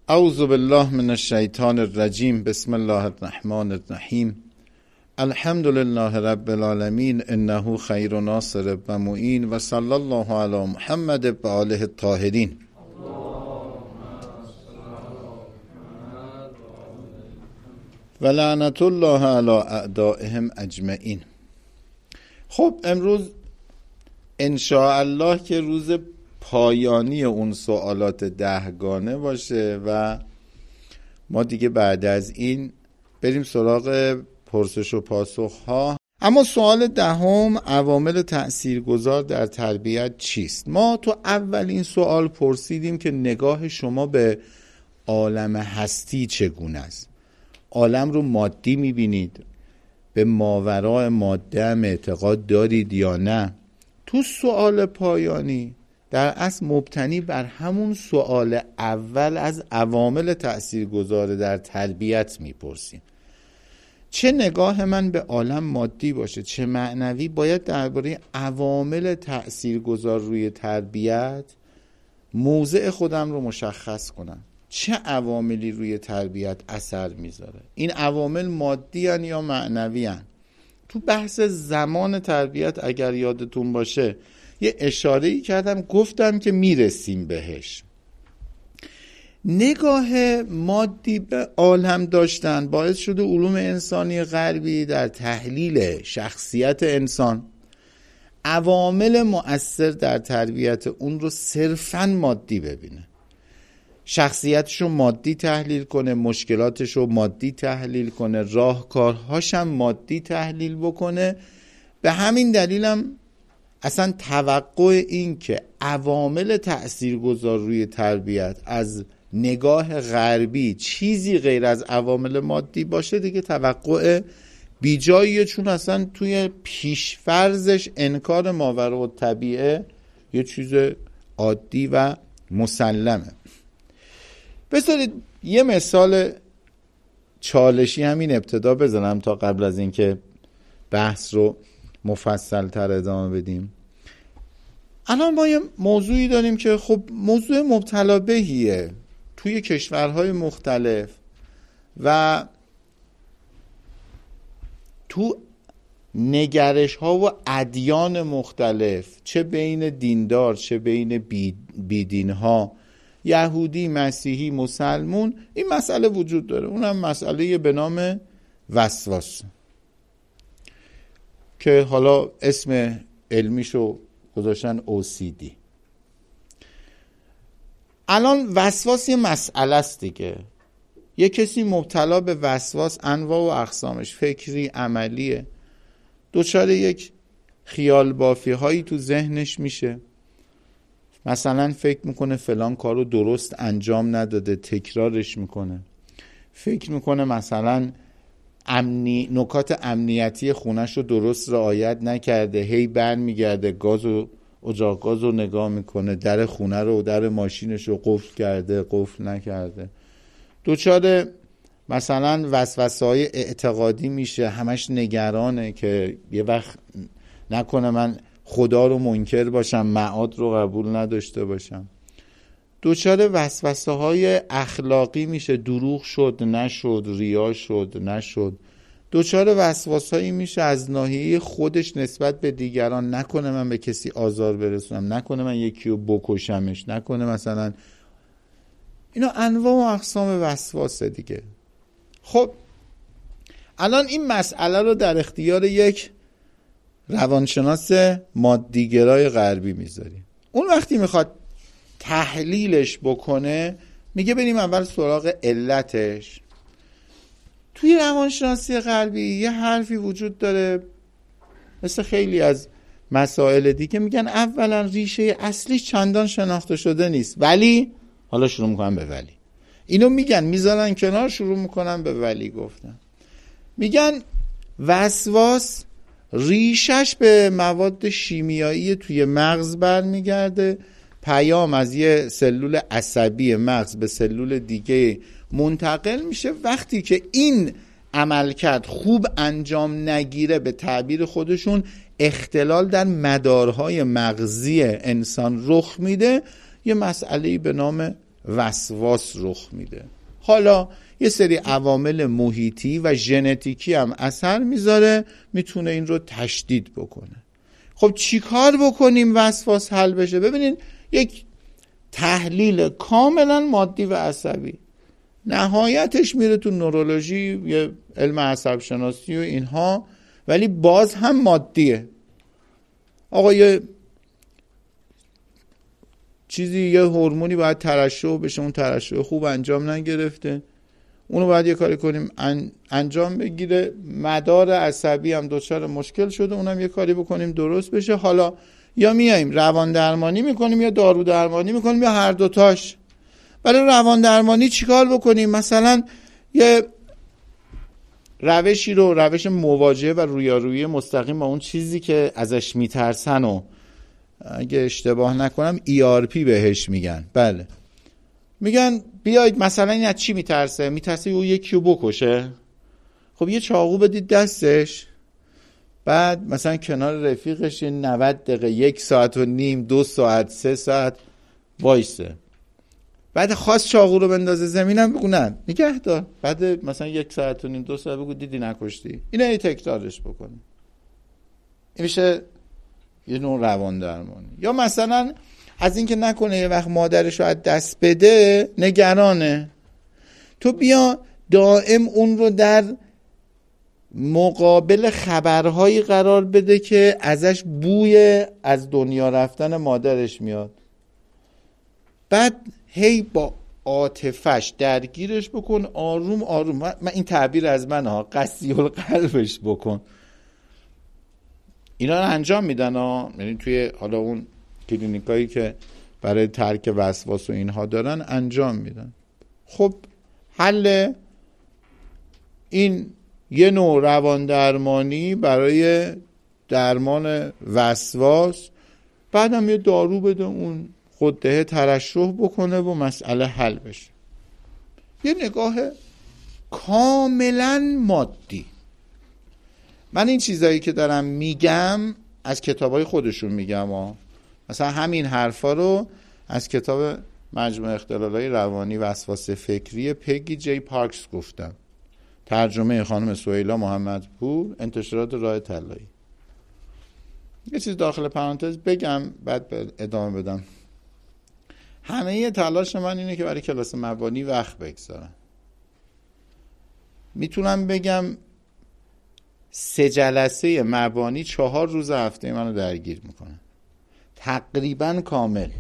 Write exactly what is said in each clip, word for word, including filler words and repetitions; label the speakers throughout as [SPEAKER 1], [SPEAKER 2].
[SPEAKER 1] اعوذ بالله من الشیطان الرجیم. بسم الله الرحمن الرحیم. الحمد لله رب العالمین انه خیر ناصر و معین و صلی الله علی محمد و آله الطاهرین. و لعنت الله علی اعدائهم اجمعین. خب امروز ان شاء الله که روز پایانی اون سوالات دهگانه باشه و ما دیگه بعد از این بریم سراغ پرسش و پاسخ ها. اما سوال دهم، عوامل تأثیرگذار در تربیت چیست؟ ما تو اولین سوال پرسیدیم که نگاه شما به عالم هستی چگونه است؟ عالم رو مادی میبینید؟ به ماورای ماده هم اعتقاد دارید یا نه؟ تو سوال پایانی در اصل مبتنی بر همون سوال اول از عوامل تأثیرگذار در تربیت میپرسیم. چه نگاه من به عالم مادی باشه چه معنوی، باید درباره عوامل تأثیرگذار روی تربیت موضع خودم رو مشخص کنم. چه عواملی روی تربیت اثر میذاره؟ این عوامل مادی هن یا معنوی هن؟ تو بحث زمان تربیت اگر یادتون باشه یه اشاره‌ای کردم، گفتم که میرسیم بهش. نگاه مادی به عالم داشتن باعث شده علوم انسانی غربی در تحلیل شخصیت انسان عوامل مؤثر در تربیت اون رو صرفاً مادی ببینه. شخصیتش رو مادی تحلیل کنه، مشکلاتش رو مادی تحلیل کنه، راهکارهاش هم مادی تحلیل بکنه. به همین دلیلم اصلا توقع این که عوامل تأثیرگذار روی تربیت از نگاه غربی چیزی غیر از عوامل مادی باشه دیگه توقع بیجاییه، چون اصلا توی پیشفرضش انکار ماوراءالطبیعه یه چیز عادی و مسلمه. بذارید یه مثال چالشی همین ابتدا بزنم تا قبل از اینکه بحث رو مفصل تر ادامه بدیم. الان ما یه موضوعی داریم که خب موضوع مبتلا بهیه توی کشورهای مختلف و تو نگرش ها و ادیان مختلف، چه بین دیندار چه بین بیدین ها، یهودی، مسیحی، مسلمون، این مسئله وجود داره. اونم مسئله به نام وسواس که حالا اسم علمیشو گذاشتن او سی دی. الان وسواس یه مسئله است دیگه. یه کسی مبتلا به وسواس انواع و اقسامش، فکری، عملیه، دوچار یک خیال بافی هایی تو ذهنش میشه. مثلا فکر میکنه فلان کارو درست انجام نداده، تکرارش میکنه. فکر میکنه مثلا امنی نکات امنیتی خونش رو درست رعایت نکرده، هی بر میگرده گاز و اجاق گاز رو نگاه میکنه، در خونه رو و در ماشینش رو قفل کرده قفل نکرده. دوچار مثلا وسوسه های اعتقادی میشه، همش نگرانه که یه وقت نکنه من خدا رو منکر باشم، معاد رو قبول نداشته باشم. دوچار وسوسه های اخلاقی میشه، دروغ شد نشد، ریا شد نشد. دوچار وسوسه هایی میشه از ناحیه خودش نسبت به دیگران، نکنه من به کسی آزار برسونم، نکنه من یکی رو بکشمش، نکنه مثلا. اینا انواع و اقسام وسواسه دیگه. خب الان این مسئله رو در اختیار یک روانشناس مادیگرای غربی میذاریم. اون وقتی میخواد تحلیلش بکنه میگه بریم اول سراغ علتش. توی روانشناسی غربی یه حرفی وجود داره، مثل خیلی از مسائل دیگه، میگن اولا ریشه اصلیش چندان شناخته شده نیست، ولی حالا شروع میکنن به ولی. اینو میگن میذارن کنار، شروع میکنن به ولی گفتن. میگن وسواس ریشش به مواد شیمیایی توی مغز برمیگرده. پیام از یه سلول عصبی مغز به سلول دیگه منتقل میشه. وقتی که این عملکرد خوب انجام نگیره، به تعبیر خودشون اختلال در مدارهای مغزی انسان رخ میده، یه مسئله‌ای به نام وسواس رخ میده. حالا یه سری عوامل محیطی و ژنتیکی هم اثر میذاره، میتونه این رو تشدید بکنه. خب چی کار بکنیم وسواس حل بشه؟ ببینین یک تحلیل کاملا مادی و عصبی، نهایتش میره تو نورولوژی، یه علم عصب شناسی و اینها، ولی باز هم مادیه. آقا یه چیزی، یه هورمونی باید ترشح بشه، اون ترشح خوب انجام نگرفته، اونو باید یه کاری کنیم انجام بگیره. مدار عصبی هم دچار مشکل شده، اونم یه کاری بکنیم درست بشه. حالا یا میایم روان درمانی میکنیم یا دارو درمانی میکنیم یا هر دوتاش. برای روان درمانی چیکار بکنیم؟ مثلا یه روشی رو، روش مواجهه و رویارویی مستقیم با اون چیزی که ازش میترسن و اگه اشتباه نکنم ای آر پی بهش میگن. بله، میگن بیاید مثلا این از چی میترسه؟ میترسه او یکی رو بکشه. خب یه چاقو بدید دستش، بعد مثلا کنار رفیقش نود دقیقه، یک ساعت و نیم، دو ساعت، سه ساعت وایسه، بعد خواست چاقو رو بندازه زمینم بگو نه نگه دار، بعد مثلا یک ساعت و نیم، دو ساعت بگو دیدی نکشتی. اینا ای تکرارش بکنی. این میشه یه نوع روان درمانی. یا مثلا از اینکه نکنه یه وقت مادرش رو از دست بده نگرانه، تو بیا دائم اون رو در مقابل خبرهایی قرار بده که ازش بوی از دنیا رفتن مادرش میاد، بعد هی با عاطفش درگیرش بکن، آروم آروم. من این تعبیر از من ها، قسی القلبش بکن. اینا رو انجام میدن ها، یعنی توی حالا اون کلینیکایی که برای ترک وسواس و اینها دارن انجام میدن. خب حل این یه نوع روان درمانی برای درمان وسواس، بعدم یه دارو بده اون غده ترشح بکنه و مسئله حل بشه. یه نگاه کاملا مادی. من این چیزایی که دارم میگم از کتابای خودشون میگم ها. مثلا همین حرفا رو از کتاب مجموع اختلالای روانی وسواس فکری پگی جی پارکس گفتم، ترجمه خانم سهیلا محمدپور، انتشارات راه طلایی. یه چیز داخل پرانتز بگم بعد ادامه بدم. همه تلاش من اینه که برای کلاس مبانی وقت بگذارم. میتونم بگم سه جلسه مبانی چهار روز هفته منو درگیر میکنه، تقریبا کامل،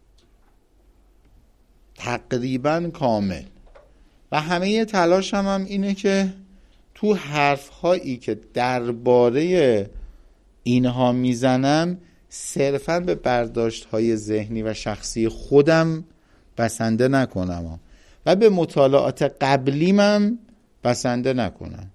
[SPEAKER 1] تقریبا کامل. و همه تلاش هم, هم اینه که تو حرف هایی که درباره اینها میزنم صرفاً به برداشت های ذهنی و شخصی خودم بسنده نکنم و به مطالعات قبلیمم بسنده نکنم.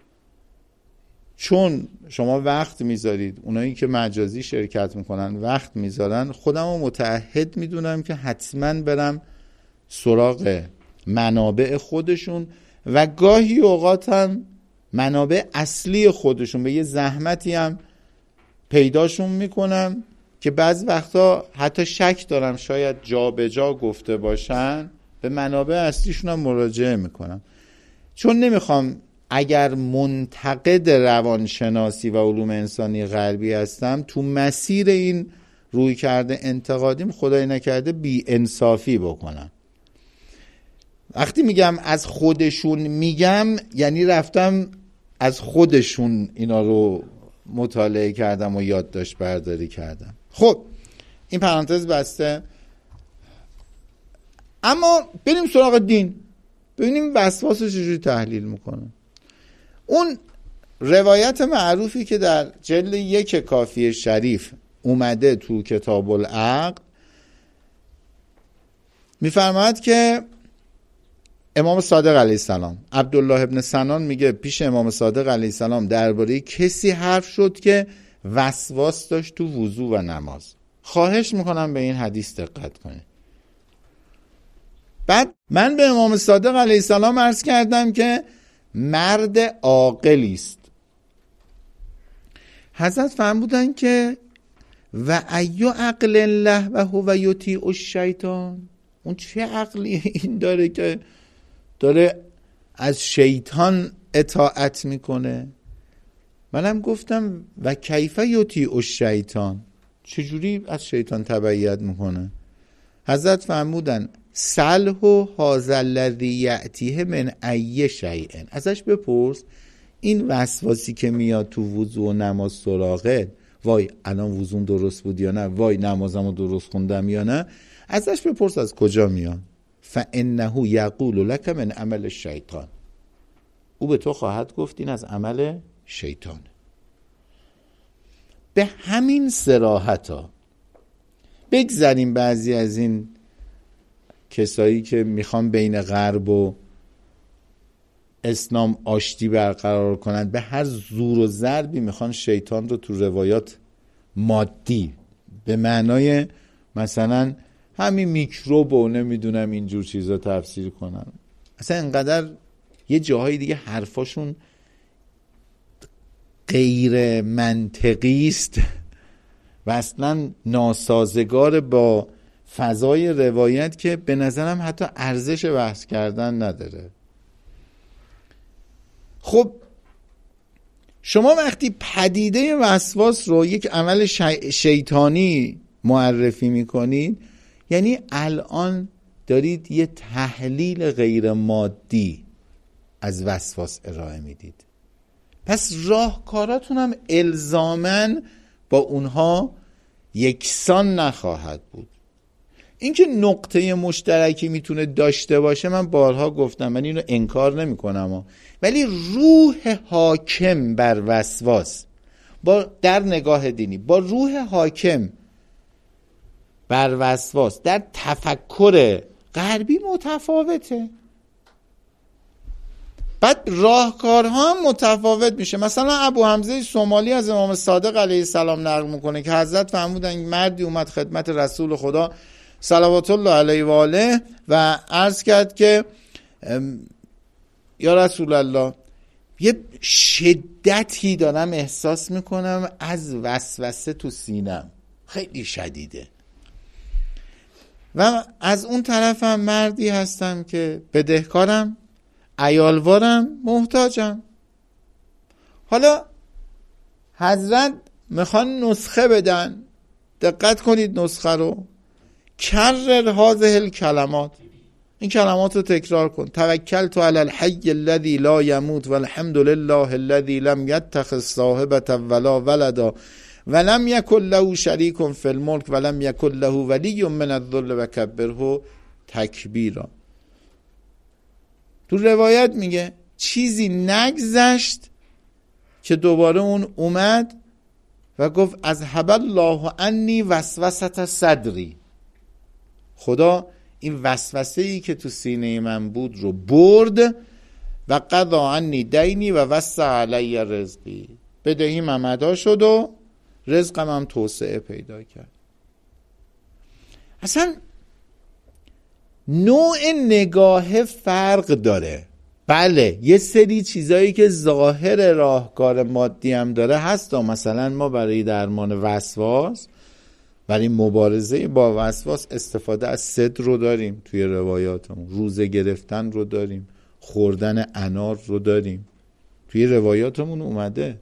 [SPEAKER 1] چون شما وقت میذارید، اونایی که مجازی شرکت میکنن وقت میذارن، خودم رو متعهد میدونم که حتما برم سراغ منابع خودشون و گاهی اوقات هم منابع اصلی خودشون، به یه زحمتی هم پیداشون میکنم که بعض وقتا حتی شک دارم شاید جا به جا گفته باشن، به منابع اصلیشون هم مراجعه میکنم. چون نمیخوام اگر منتقد روانشناسی و علوم انسانی غربی هستم تو مسیر این روی کرده انتقادیم خدای نکرده بی انصافی بکنم. وقتی میگم از خودشون میگم یعنی رفتم از خودشون اینا رو مطالعه کردم و یادداشت برداری کردم. خب این پرانتز بسته. اما بریم سراغ دین، ببینیم وسواس رو چجوری تحلیل میکنه. اون روایت معروفی که در جلد یک کافی شریف اومده تو کتاب العقل میفرماید که امام صادق علیه السلام، عبدالله ابن سنان میگه پیش امام صادق علیه السلام درباره کسی حرف شد که وسواس داشت تو وضو و نماز. خواهش میکنم به این حدیث دقت کنید. بعد من به امام صادق علیه السلام عرض کردم که مرد عاقلی است. حضرت فرمودن که و ایو عقل الله و هو یطیع الشیطان. اون چه عقلی این داره که داره از شیطان اطاعت میکنه؟ منم گفتم و کیف یطیع الشیطان، چجوری از شیطان تبعیت میکنه؟ حضرت فرمودن سلح هذا الذی یأتیه من ای شیء، ازش بپرس این وسواسی که میاد تو وضو و نماز سراغت، وای الان وضوم درست بود یا نه، وای نمازمو درست خوندم یا نه، ازش بپرس از کجا میاد. فانه یقول لک من عمل الشیطان، او به تو خواهد گفت این از عمل شیطانه. به همین صراحت ها بگذاریم بعضی از این کسایی که میخوان بین غرب و اسلام آشتی برقرار کنند، به هر زور و ضربی میخوان شیطان رو تو روایات مادی به معنای مثلا همین میکروب و نمیدونم اینجور چیزا تفسیر کنن. اصلا انقدر یه جاهای دیگه حرفاشون غیر منطقی است و اصلا ناسازگار با فضای روایت که به نظرم حتی ارزش بحث کردن نداره. خب شما وقتی پدیده وسواس رو یک عمل شی... شیطانی معرفی میکنید، یعنی الان دارید یه تحلیل غیر مادی از وسواس ارائه میدید. پس راهکاراتون هم الزاماً با اونها یکسان نخواهد بود. اینکه نقطه مشترکی میتونه داشته باشه من بارها گفتم، من اینو انکار نمی کنم، ولی روح حاکم بر وسواس با در نگاه دینی با روح حاکم بر وسواس در تفکر غربی متفاوته. بعد راهکارها هم متفاوت میشه. مثلا ابو حمزه صومالی از امام صادق علیه السلام نقل میکنه که حضرت فرمودن مردی اومد خدمت رسول خدا صلوات الله علیه و آله و عرض کرد که یا رسول الله یه شدتی دارم احساس میکنم از وسوسه تو سینم، خیلی شدیده، و از اون طرفم مردی هستم که بدهکارم، عیالوارم، محتاجم. حالا حضرت میخوان نسخه بدن، دقت کنید نسخه رو، کرر هذه الکلمات، این کلمات رو تکرار کن. توکلت علی الحی الذی لا یموت والحمد لله الذی لم یتخذ صاحبة ولا ولدا ولم یکن له شریک فی الملک ولم یکن له ولی من الذل وکبره تکبیرا. تو روایت میگه چیزی نگذشت که دوباره اون اومد و گفت از حب الله عنی وسوسة صدری، خدا این وسوسه ای که تو سینه من بود رو برد و قضا عنی دینی و وسع علی رزقی، بدهیم هم ادا شد و رزقم هم توسعه پیدا کرد. اصلا نوع نگاه فرق داره. بله یه سری چیزایی که ظاهر راهکار مادی هم داره هست، مثلا ما برای درمان وسواس، برای مبارزه با وسواس استفاده از صدر رو داریم توی روایاتمون، روزه گرفتن رو داریم، خوردن انار رو داریم، توی روایاتمون اومده.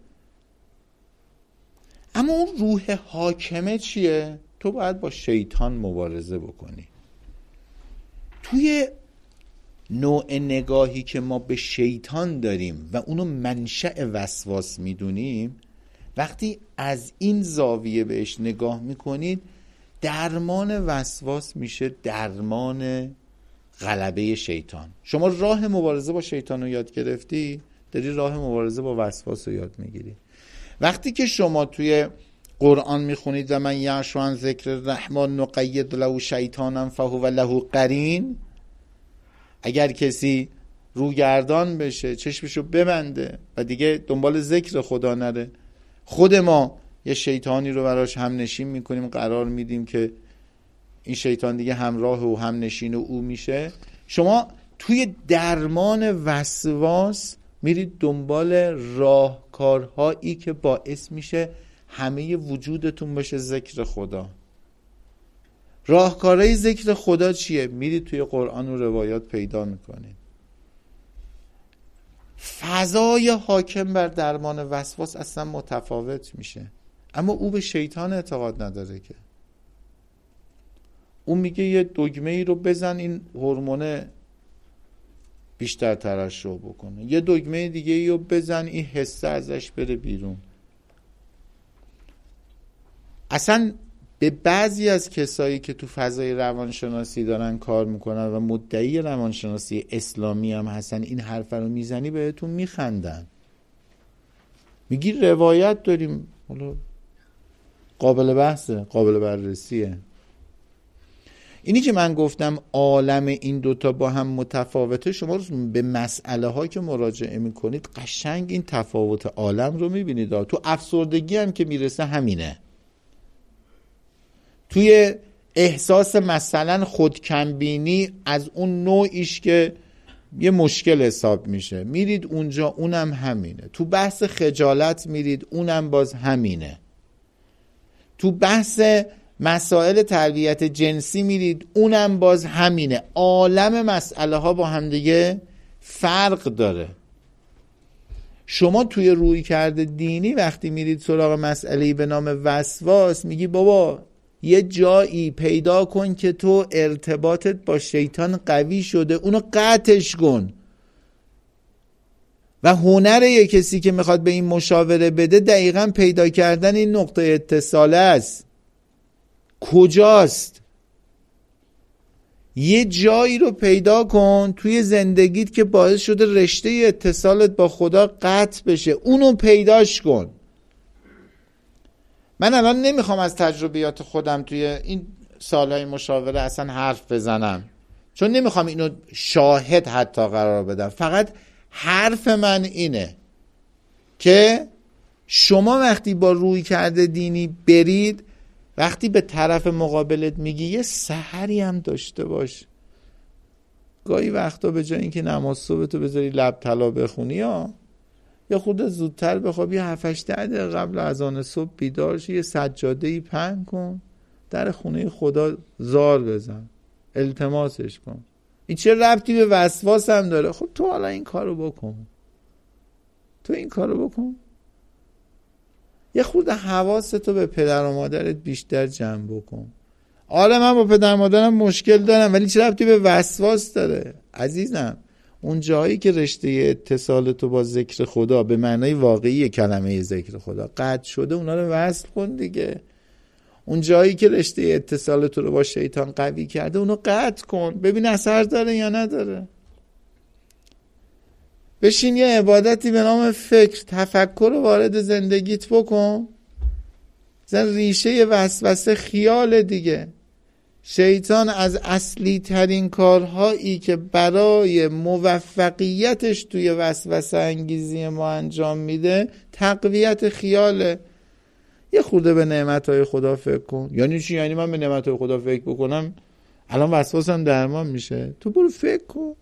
[SPEAKER 1] اما اون روح حاکمه چیه؟ تو باید با شیطان مبارزه بکنی. توی نوع نگاهی که ما به شیطان داریم و اونو منشأ وسواس میدونیم، وقتی از این زاویه بهش نگاه میکنید، درمان وسواس میشه درمان غلبه شیطان. شما راه مبارزه با شیطان رو یاد گرفتی، داری راه مبارزه با وسواس رو یاد میگیری. وقتی که شما توی قرآن میخونید و من یعش عن ذکر الرحمن نقید له شیطانا فهو له قرین، اگر کسی روگردان بشه، چشمشو ببنده و دیگه دنبال ذکر خدا نره، خود ما یه شیطانی رو براش هم نشین میکنیم، قرار میدیم که این شیطان دیگه همراه و هم نشین او میشه. شما توی درمان وسواس میرید دنبال راهکارهایی که باعث میشه همه وجودتون بشه ذکر خدا. راهکارهای ذکر خدا چیه؟ میرید توی قرآن و روایات پیدا میکنید. فضای حاکم بر درمان وسواس اصلا متفاوت میشه. اما او به شیطان اعتقاد نداره که. اون میگه یه دگمه ای رو بزن این هورمون بیشتر ترشح بکنه، یه دگمه دیگه ای رو بزن این حسه ازش بره بیرون. اصلا به بعضی از کسایی که تو فضای روانشناسی دارن کار میکنن و مدعی روانشناسی اسلامی هم هستن این حرف رو میزنی بهتون میخندن. میگی روایت داریم، حالا قابل بحثه، قابل بررسیه. اینی که من گفتم عالم این دوتا با هم متفاوته، شما رو به مسئله ها که مراجعه میکنید قشنگ این تفاوت عالم رو میبینید. تو افسردگی هم که میرسه همینه. توی احساس مثلا خودکمبینی از اون نوعیش که یه مشکل حساب میشه میرید اونجا، اونم همینه. تو بحث خجالت میرید، اونم باز همینه. تو بحث مسائل تربیت جنسی میرید، اونم باز همینه. عالم مسئله ها با هم دیگه فرق داره. شما توی رویکرد دینی وقتی میرید سراغ مسئله‌ای به نام وسواس، میگی بابا یه جایی پیدا کن که تو ارتباطت با شیطان قوی شده، اونو قطعش کن. و هنر یه کسی که میخواد به این مشاوره بده دقیقاً پیدا کردن این نقطه اتصاله است. کجاست؟ یه جایی رو پیدا کن توی زندگیت که باعث شده رشته اتصالت با خدا قطع بشه، اونو پیداش کن. من الان نمیخوام از تجربیات خودم توی این سالهای مشاوره اصلا حرف بزنم، چون نمیخوام اینو شاهد حتی قرار بدم. فقط حرف من اینه که شما وقتی با روی کرده دینی برید، وقتی به طرف مقابلت میگی یه سحری هم داشته باش، گاهی وقتا به جای اینکه نماز صبح تو بذاری لب طلا بخونی ها، یا خود زودتر بخواب، یه هفت هشت دقیقه قبل اذان صبح بیدار شی، یه سجاده‌ای پهن کن، در خونه خدا زار بزن، التماسش کن. این چه ربطی به وسواس هم داره؟ خب تو حالا این کارو بکن، تو این کارو بکن. یه خورده حواستو به پدر و مادرت بیشتر جمع بکن. آره من با پدر و مادرم مشکل دارم، ولی چه ربطی به وسواس داره؟ عزیزم اون جایی که رشته اتصال تو با ذکر خدا به معنای واقعی کلمه ذکر خدا قطع شده، اونا رو وصل کن دیگه. اون جایی که رشته اتصال تو رو با شیطان قوی کرده، اونو قطع کن، ببین اثر داره یا نداره. بشین یه عبادتی به نام فکر، تفکر رو وارد زندگیت بکن. زن ریشه وسوسه خیال دیگه. شیطان از اصلی ترین کارهایی که برای موفقیتش توی وسوسه انگیزی ما انجام میده تقویت خیاله. یه خورده به نعمتهای خدا فکر کن. یعنی چی؟ یعنی من به نعمتهای خدا فکر بکنم الان وسواسم درمان میشه؟ تو برو فکر کن،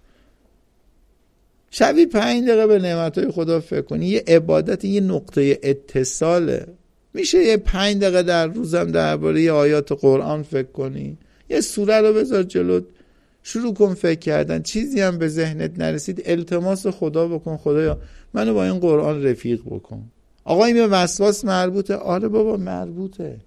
[SPEAKER 1] شبی پنج دقیقه به نعمتهای خدا فکر کنی. یه عبادت، یه نقطه اتصاله. میشه یه پنج دقیقه در روزم درباره آیات قرآن فکر کنی، یه سوره رو بذار جلوت، شروع کن فکر کردن. چیزی هم به ذهنت نرسید التماس خدا بکن، خدایا منو با این قرآن رفیق بکن. آقا این به وسواس مربوطه؟ آره بابا مربوطه.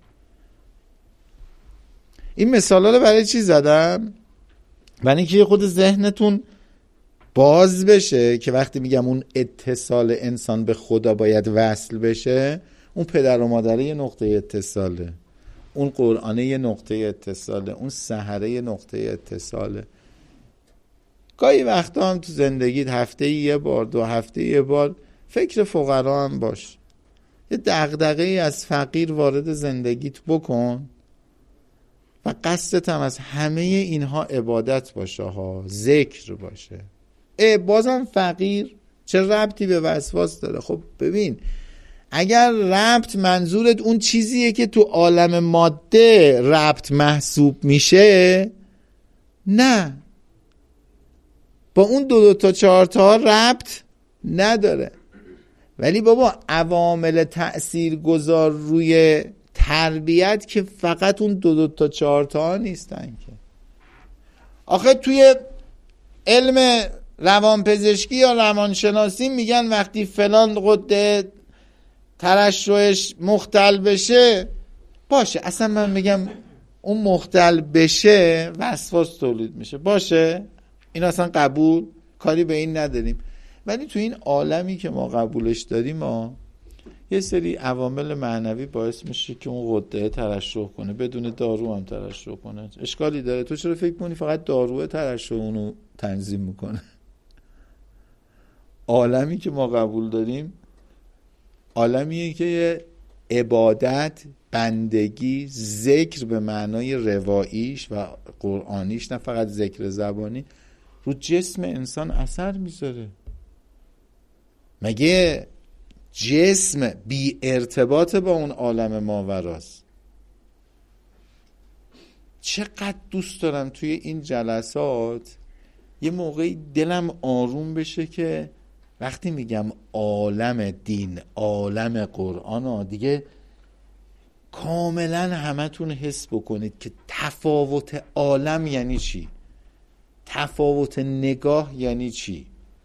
[SPEAKER 1] این مثالا رو برای چی زدم؟ برای اینکه خود ذهنتون باز بشه که وقتی میگم اون اتصال انسان به خدا باید وصل بشه، اون پدر و مادره یه نقطه اتصاله، اون قرآنه یه نقطه اتصاله، اون سحره یه نقطه اتصاله. گاهی وقتا هم تو زندگیت هفته یه بار، دو هفته یه بار فکر فقرا هم باش. یه دغدغه ای از فقیر وارد زندگیت بکن و قصدت هم از همه اینها عبادت باشه ها، ذکر باشه. ای بازم فقیر چه ربطی به وسواس داره؟ خب ببین، اگر ربط منظورت اون چیزیه که تو عالم ماده ربط محسوب میشه، نه، با اون دو دو تا چهار تا ربط نداره. ولی بابا عوامل تأثیر گذار روی تربیت که فقط اون دو دو تا چهار تا نیستن که. آخه توی علم روانپزشکی یا روانشناسی میگن وقتی فلان غده ترشحش مختل بشه، باشه اصلا من میگم اون مختل بشه وسواس تولید میشه، باشه این اصلا قبول، کاری به این نداریم. ولی تو این عالمی که ما قبولش داریم، ما یه سری عوامل معنوی باعث میشه که اون غده ترشح کنه، بدون دارو هم ترشح کنه. اشکالی داره؟ تو چرا فکر کنی فقط داروه ترشح اونو تنظیم میکنه؟ عالمی که ما قبول داریم عالمیه که عبادت، بندگی، ذکر به معنای رواییش و قرآنیش، نه فقط ذکر زبانی، رو جسم انسان اثر میذاره. مگه جسم بی ارتباط با اون عالم ماوراست؟ چقدر دوست دارم توی این جلسات یه موقعی دلم آروم بشه که وقتی میگم عالم دین، عالم قرآن ها، دیگه کاملا همتون حس بکنید که تفاوت عالم یعنی چی، تفاوت نگاه یعنی چی.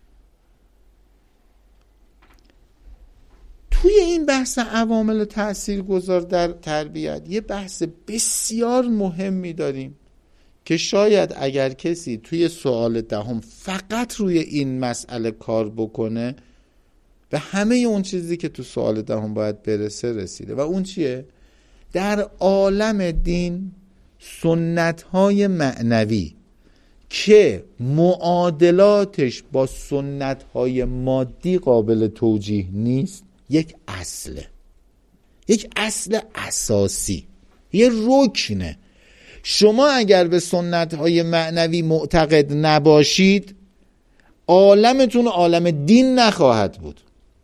[SPEAKER 1] توی این بحث عوامل تاثیرگذار در تربیت یه بحث بسیار مهمی داریم که شاید اگر کسی توی سوال دهم فقط روی این مسئله کار بکنه به همه اون چیزی که تو سوال دهم باید برسه رسیده. و اون چیه؟ در عالم دین سنت‌های معنوی که معادلاتش با سنت‌های مادی قابل توجیه نیست، یک اصله، یک اصل اساسی، یه رکنه. شما اگر به سنت‌های معنوی معتقد نباشید، عالمتون عالم دین نخواهد بود.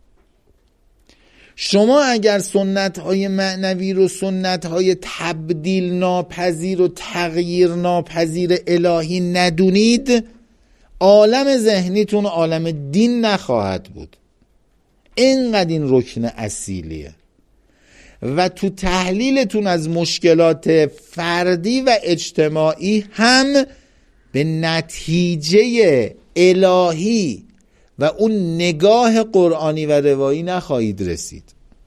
[SPEAKER 1] شما اگر سنت‌های معنوی رو سنت‌های تبدیل ناپذیر و تغییر ناپذیر الهی ندونید، عالم ذهنیتون عالم دین نخواهد بود. اینقدر این رکن اصیلیه. و تو تحلیلتون از مشکلات فردی و اجتماعی هم به نتیجه الهی و اون نگاه قرآنی و روایی نخواهید رسید.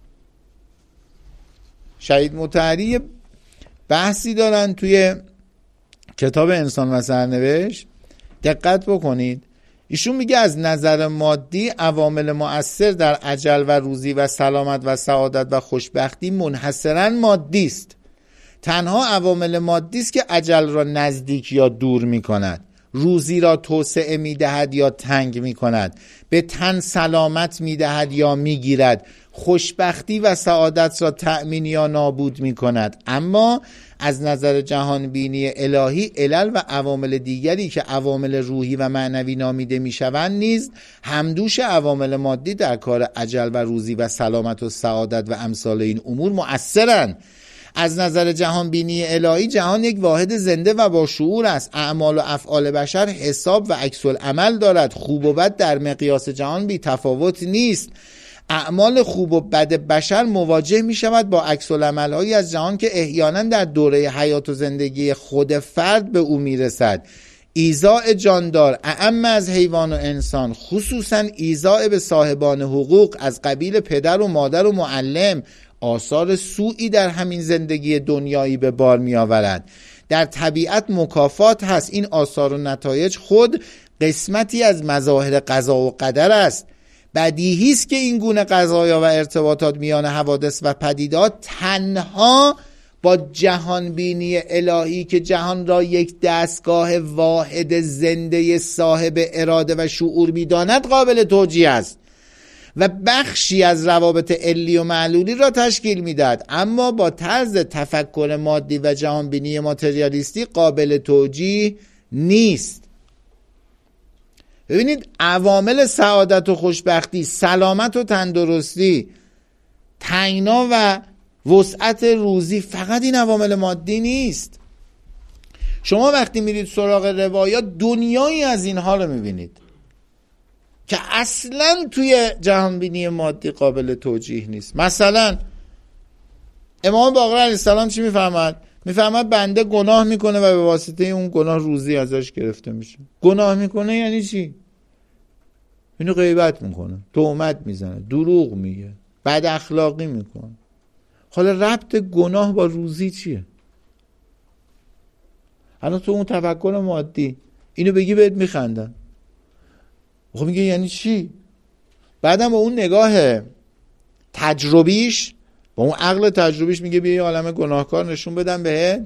[SPEAKER 1] شهید مطهری بحثی دارن توی کتاب انسان و سرنوشت، دقت بکنید. ایشون میگه از نظر مادی عوامل مؤثر در اجل و روزی و سلامت و سعادت و خوشبختی منحصراً مادی است. تنها عوامل مادی است که اجل را نزدیک یا دور میکند، روزی را توسعه میدهد یا تنگ میکند، به تن سلامت میدهد یا میگیرد، خوشبختی و سعادت را تأمین یا نابود میکند. اما از نظر جهان بینی الهی علل و عوامل دیگری که عوامل روحی و معنوی نامیده میشوند نیز همدوش عوامل مادی در کار اجل و روزی و سلامت و سعادت و امثال این امور مؤثرند. از نظر جهان بینی الهی جهان یک واحد زنده و با شعور است. اعمال و افعال بشر حساب و عکس العمل دارد. خوب و بد در مقیاس جهان بی تفاوت نیست. اعمال خوب و بد بشر مواجه می شود با عکس العمل هایی از جهان که احیانا در دوره حیات و زندگی خود فرد به او می رسد. ایذاء جاندار اعم از حیوان و انسان، خصوصا ایذاء به صاحبان حقوق از قبیل پدر و مادر و معلم، آثار سوئی در همین زندگی دنیایی به بار می آورد. در طبیعت مکافات هست. این آثار و نتایج خود قسمتی از مظاهر قضا و قدر است. بدیهی است که این گونه قضایا و ارتباطات میان حوادث و پدیدات تنها با جهان بینی الهی که جهان را یک دستگاه واحد زنده صاحب اراده و شعور می‌داند قابل توجیه است و بخشی از روابط علی و معلولی را تشکیل میدهد، اما با طرز تفکر مادی و جهان بینی ماتریالیستی قابل توجیه نیست. ببینید، عوامل سعادت و خوشبختی، سلامت و تندرستی، تنگنا و وسعت روزی فقط این عوامل مادی نیست. شما وقتی میرید سراغ روایات دنیایی از اینها رو میبینید که اصلا توی جهانبینی مادی قابل توجیه نیست. مثلا امام باقر علیه السلام چی میفهمد؟ میفهمد بنده گناه میکنه و به واسطه اون گناه روزی ازش گرفته میشه. گناه میکنه یعنی چی؟ اینو غیبت میکنه، تهمت میزنه، دروغ میگه، بد اخلاقی میکنه. حالا ربط گناه با روزی چیه؟ الان تو اون تفکر مادی اینو بگی بهت میخندن. خب میگه یعنی چی؟ بعدم با اون نگاه تجربیش، با اون عقل تجربیش میگه بیا یه عالمه گناهکار نشون بدم بهت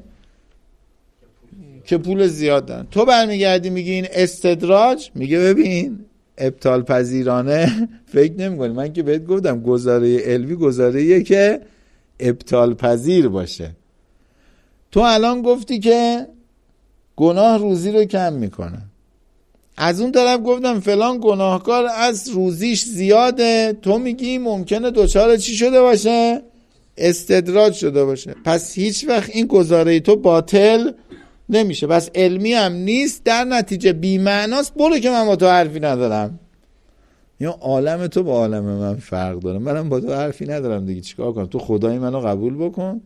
[SPEAKER 1] که پول زیاد دارن. تو برمیگردی میگی این استدراج، میگه ببین ابطال پذیرانه فکر نمی‌کنی. من که بهت گفتم گزاره علمی گزاره‌ایه که ابطال پذیر باشه. تو الان گفتی که گناه روزی رو کم میکنه، از اون طرف گفتم فلان گناهکار از روزیش زیاده، تو میگی ممکنه دوچار چی شده باشه؟ استدراج شده باشه. پس هیچ وقت این گزاره تو باطل نمیشه، بس علمی هم نیست، در نتیجه بی معناست. برو که من با تو حرفی ندارم. یا عالم تو با عالم من فرق داره، منم با تو حرفی ندارم دیگه، چیکار کنم؟ تو خدای منو قبول بکن.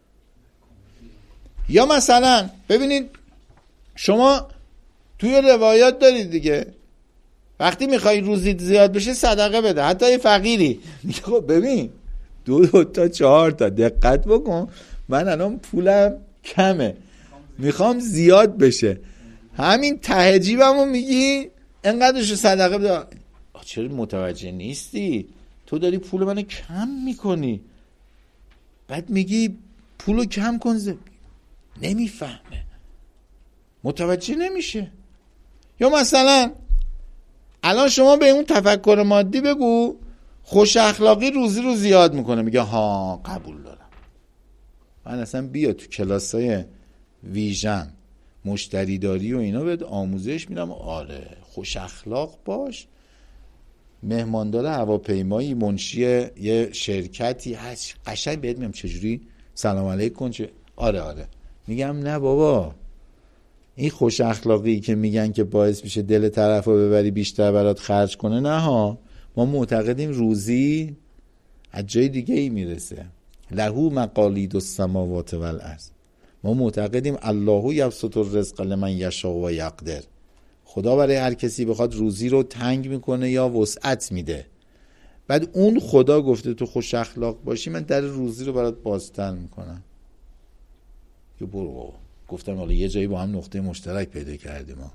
[SPEAKER 1] یا مثلا ببینید شما توی روایات دارید دیگه، وقتی میخوای روزیت زیاد بشه صدقه بده، حتی یه فقیری. خب ببین دو, دو تا چهار تا دقت بکن، من الان پولم کمه میخوام زیاد بشه، همین ته جیبمو میگی انقدرشو صدقه بده. چرا متوجه نیستی؟ تو داری پول منو کم میکنی، بعد میگی پولو کم کن. ز... نمیفهمه، متوجه نمیشه. یا مثلا الان شما به اون تفکر مادی بگو خوش اخلاقی روزی رو زیاد میکنه، میگه ها قبول دارم. من اصلا بیا تو کلاسای ویژن مشتری داری و اینا بهت آموزش میدم. آره خوش اخلاق باش، مهماندار هواپیمایی، منشی یه شرکتی هست، قشنگ بهت میگم چجوری سلام علیکم کن چه. آره آره میگم نه بابا، این خوش اخلاقی که میگن که باعث میشه دل طرفو ببری بیشتر برات خرج کنه، نه ها، ما معتقدیم روزی از جای دیگه ای میرسه. لهو مقالید السماوات والارض. ما معتقدیم الله یبسط الرزق لمن یشاء و یقدر. خدا برای هر کسی بخواد روزی رو تنگ میکنه یا وسعت میده. بعد اون خدا گفته تو خوش اخلاق باشی من در روزی رو برات بازتر میکنم. یه برو بابا. گفتم حالا یه جایی با هم نقطه مشترک پیدا کردیم ما.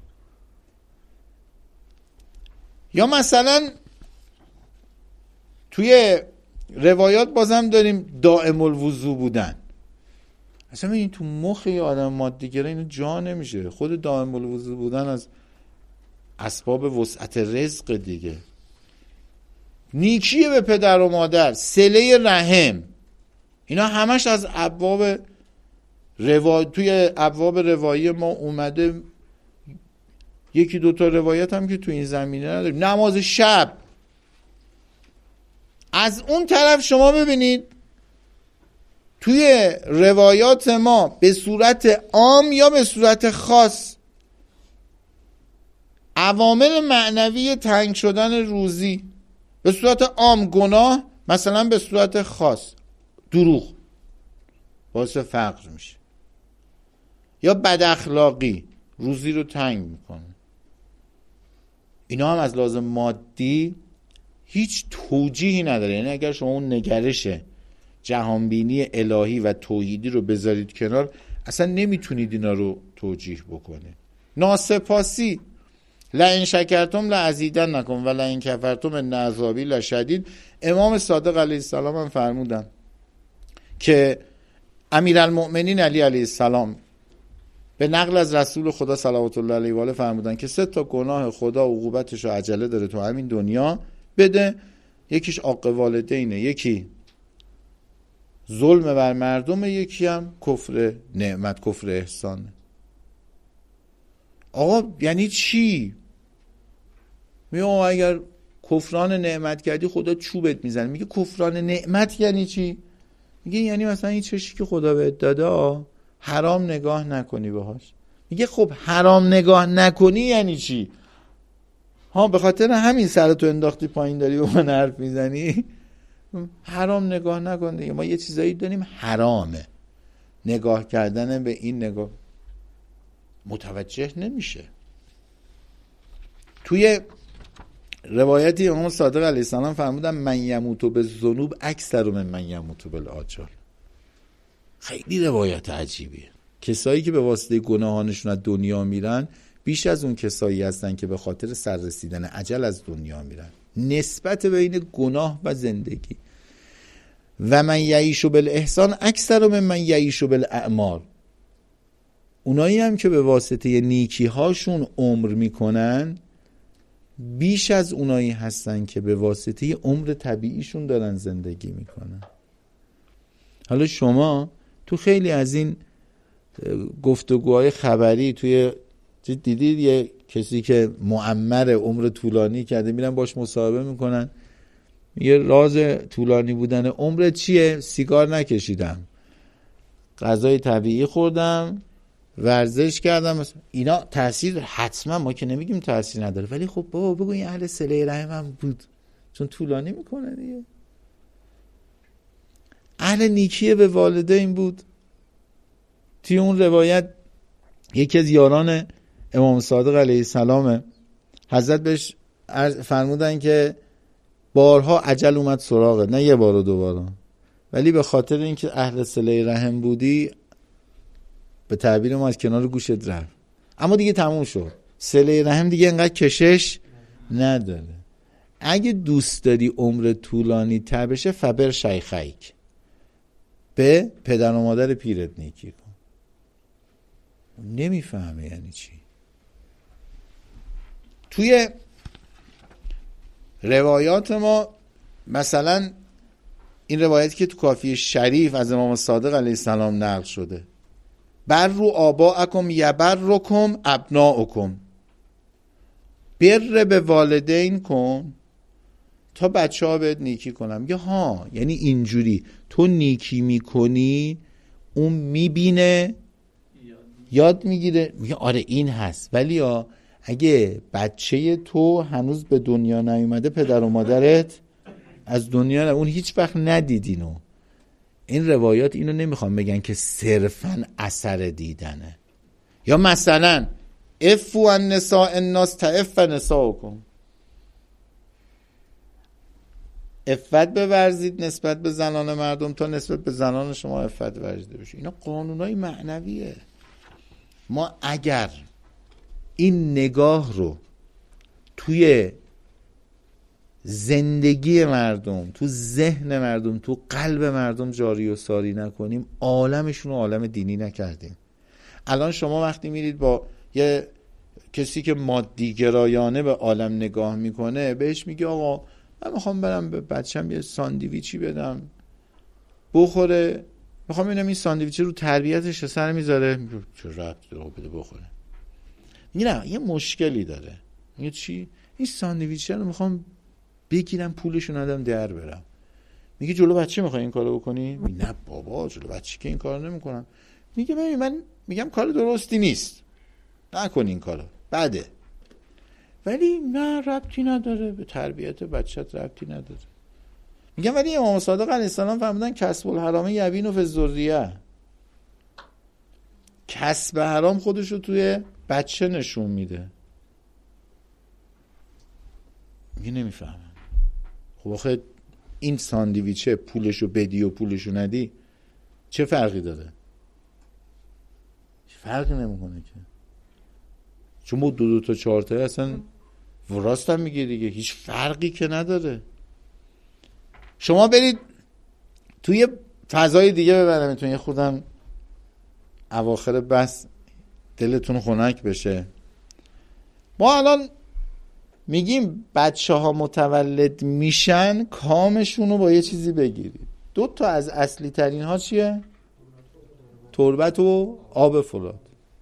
[SPEAKER 1] یا مثلا توی روایات بازم داریم دائم الوضو بودن. اصلا این تو مخ یه آدم مادیگره اینو جا نمیشه. خود دائم الوضو بودن از اسباب وسعت رزق دیگه. نیکی به پدر و مادر، صله رحم، اینا همش از ابواب روا... توی ابواب روایی ما اومده. یکی دوتا روایت هم که تو این زمینه نداریم. نماز شب. از اون طرف شما ببینید توی روایات ما به صورت عام یا به صورت خاص عوامل معنوی تنگ شدن روزی، به صورت عام گناه، مثلا به صورت خاص دروغ باعث فقر میشه، یا بد اخلاقی روزی رو تنگ میکنه. اینا هم از لازم مادی هیچ توجیهی نداره. یعنی اگر شما اون نگرش جهانبینی الهی و توحیدی رو بذارید کنار، اصلا نمیتونید اینا رو توجیه بکنید. ناسپاسی، لئن شکرتم لازیدنکم و لئن کفرتم ان عذابی لشدید. امام صادق علیه السلام هم فرمودن که امیرالمؤمنین علی علیه السلام به نقل از رسول خدا صلوات الله علیه و آله فرمودن که سه تا گناه خدا عقوبتش رو عجله داره تو همین دنیا بده. یکیش عاق والدینه، یکی ظلم بر مردم، یکی هم کفر نعمت، کفر احسانه. آقا یعنی چی؟ میگه اگر کفران نعمت کردی خدا چوبت میزنه. میگه کفران نعمت یعنی چی؟ میگه یعنی مثلا این چشی که خدا بهت داده حرام نگاه نکنی باهاش. میگه خب حرام نگاه نکنی یعنی چی؟ ها به خاطر همین سرتو انداختی پایین داری به من حرف میزنی؟ حرام نگاه نکن دیگه. ما یه چیزایی داریم حرامه، نگاه کردن به این نگاه متوجه نمیشه. توی روایتی امام صادق علیه السلام فرمودن من یموتو به ذنوب اکثر من من یموتو بالآجال. خیلی روایت عجیبیه. کسایی که به واسطه گناهانشون از دنیا میرن بیش از اون کسایی هستن که به خاطر سر رسیدن اجل از دنیا میرن. نسبت بین گناه و زندگی. و من یعیشو بالاحسان اکثر من من یعیشو بالاعمار. اونایی هم که به واسطه نیکی هاشون عمر میکنن بیش از اونایی هستن که به واسطه عمر طبیعیشون دارن زندگی میکنن. حالا شما تو خیلی از این گفتگوهای خبری توی دیدید یه کسی که معمر عمر طولانی کرده میرن باش مصاحبه میکنن، یه راز طولانی بودن عمر چیه؟ سیگار نکشیدم، غذای طبیعی خوردم، ورزش کردم. اینا تاثیر حتما، ما که نمیگیم تاثیر نداره، ولی خب بابا بگو این اهل صله رحم هم بود، چون طولانی میکنه دیگه. اهل نیکیه به والدین بود. توی اون روایت یکی از یاران امام صادق علیه السلام حضرت بهش فرمودن که بارها اجل اومد سراغت، نه یه بار و دو بار، ولی به خاطر اینکه اهل صله رحم بودی به تعبیر ما از کنار گوشت رفت، اما دیگه تموم شد. صله رحم دیگه انقدر کشش نداره. اگه دوست داری عمر طولانی تر بشه فبر شیخیک، به پدر و مادر پیرت نیکی کن. نمیفهمه یعنی چی. توی روایات ما مثلا این روایتی که تو کافی شریف از امام صادق علیه السلام نقل شده، بر رو آباءکم یبرکم ابناؤکم، بر به والدین کن تا بچه ها بهت نیکی کنم. میگه ها، یعنی اینجوری تو نیکی میکنی اون میبینه یاد میگیره. میگه آره این هست، ولی ها اگه بچه تو هنوز به دنیا نیومده پدر و مادرت از دنیا نه، اون هیچ وقت ندیدینو. این روایات اینو نمیخوام بگن که صرفاً اثر دیدنه. یا مثلا افو النساء الناس تعف نساؤکم، عفت بورزید نسبت به زنان مردم تا نسبت به زنان شما عفت ورزیده بشه. اینا قانونای معنویه. ما اگر این نگاه رو توی زندگی مردم، تو ذهن مردم، تو قلب مردم جاری و ساری نکنیم، عالمشون رو عالم دینی نکردیم. الان شما وقتی میرید با یه کسی که مادی گرایانه به عالم نگاه میکنه، بهش میگه آقا من میخوام برم به بچم یه ساندویچی بدم بخوره، میخوام ببینم این ساندویچی رو تربیتش اثر میذاره. چه ربطی داره بده بخوره؟ میگه نه یه مشکلی داره. میگه چی؟ این ساندویچ رو میخوام بگیرم پولشو ندم در برم. میگه جلو بچه میخوای این کارو بکنی؟ میگه نه بابا جلو بچه که این کارو نمیکنم. میگه ببین من میگم کار درستی نیست، نکن این کارو، بده، ولی نه ربطی نداره به تربیت بچت، ربطی نداره. میگم ولی امام صادق علیه السلام فرمودن کسب الحرام یبین فی الذریه، کسب حرام خودشو توی بچه نشون میده. میگه نمیفهمم. خب آخه این ساندویچه پولشو بدی و پولشو ندی چه فرقی داره؟ فرقی نمیکنه که، چون با دو دو تا چهار تا اصلا وراست هم میگه دیگه، هیچ فرقی که نداره. شما برید توی فضای دیگه ببرمتون، یه خودم اواخر بس دلتون خنک بشه. ما الان میگیم بچه ها متولد میشن کامشون رو با یه چیزی بگیرید. دو تا از اصلی ترین ها چیه؟ تربت و آب فرات.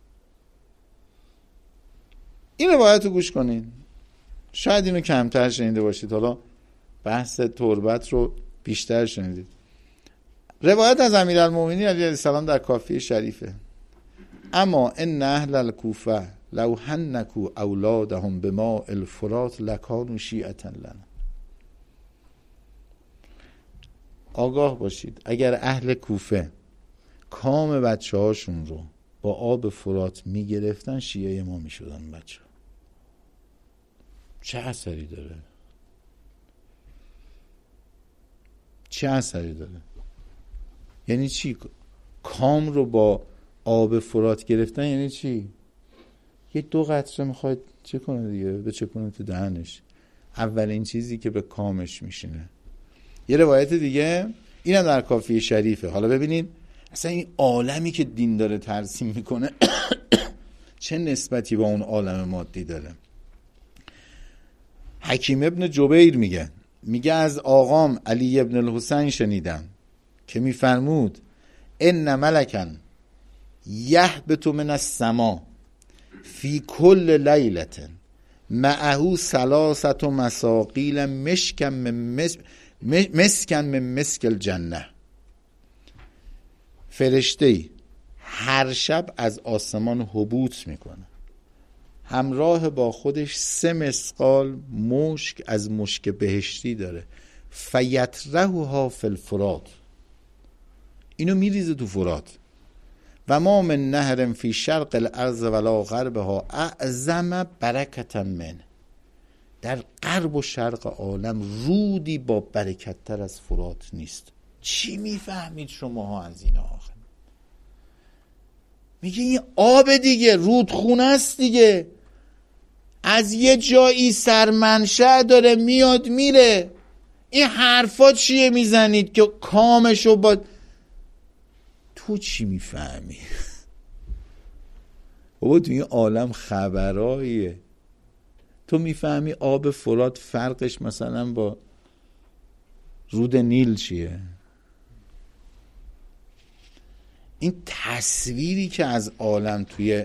[SPEAKER 1] این روایت رو گوش کنین، شاید اینو کمتر شنیده باشید، حالا بحث تربت رو بیشتر شنیدید. روایت از امیرالمومنین علیه السلام در کافی شریفه: اما ان اهل الکوفه لو حنکوا اولادهم بماء الفرات لکانوا شیعة لنا. آگاه باشید اگر اهل کوفه کام بچه هاشون رو با آب فرات میگرفتن شیعه ما میشدن بچه ها. چه اثری داره؟ چه اثری داره؟ یعنی چی؟ کام رو با آب فرات گرفتن یعنی چی؟ یه دو قطره میخواد چه کنه دیگه؟ به چه کنه تو دهنش؟ اولین چیزی که به کامش میشینه. یه روایت دیگه اینم در کافی شریفه. حالا ببینید اصلا این عالمی که دین داره ترسیم میکنه چه نسبتی با اون عالم مادی داره. حکیم ابن جبیر میگه میگه از آقام علی ابن الحسین شنیدم که میفرمود ان ملکن یهبط من السما فی کل لیلة معه ثلاثة مساقیل مشکن من مس... مسکن من مسک الجنه. فرشته‌ای هر شب از آسمان هبوط میکنه، همراه با خودش سه مسقال مشک از مشک بهشتی داره. فیطرحها فی الفرات، اینو میریزه تو فرات. و ما من نهر فی شرق الارض ولا غربها اعظم برکتا من، در غرب و شرق عالم رودی با برکت تر از فرات نیست. چی میفهمید شماها از این آخر؟ میگه این آب دیگه، رودخونه است دیگه، از یه جایی سرمنشأ داره میاد میره. این حرفا چیه میزنید که کامشو با تو چی میفهمی؟ بابا تو این عالم خبراییه. تو میفهمی آب فرات فرقش مثلا با رود نیل چیه؟ این تصویری که از عالم توی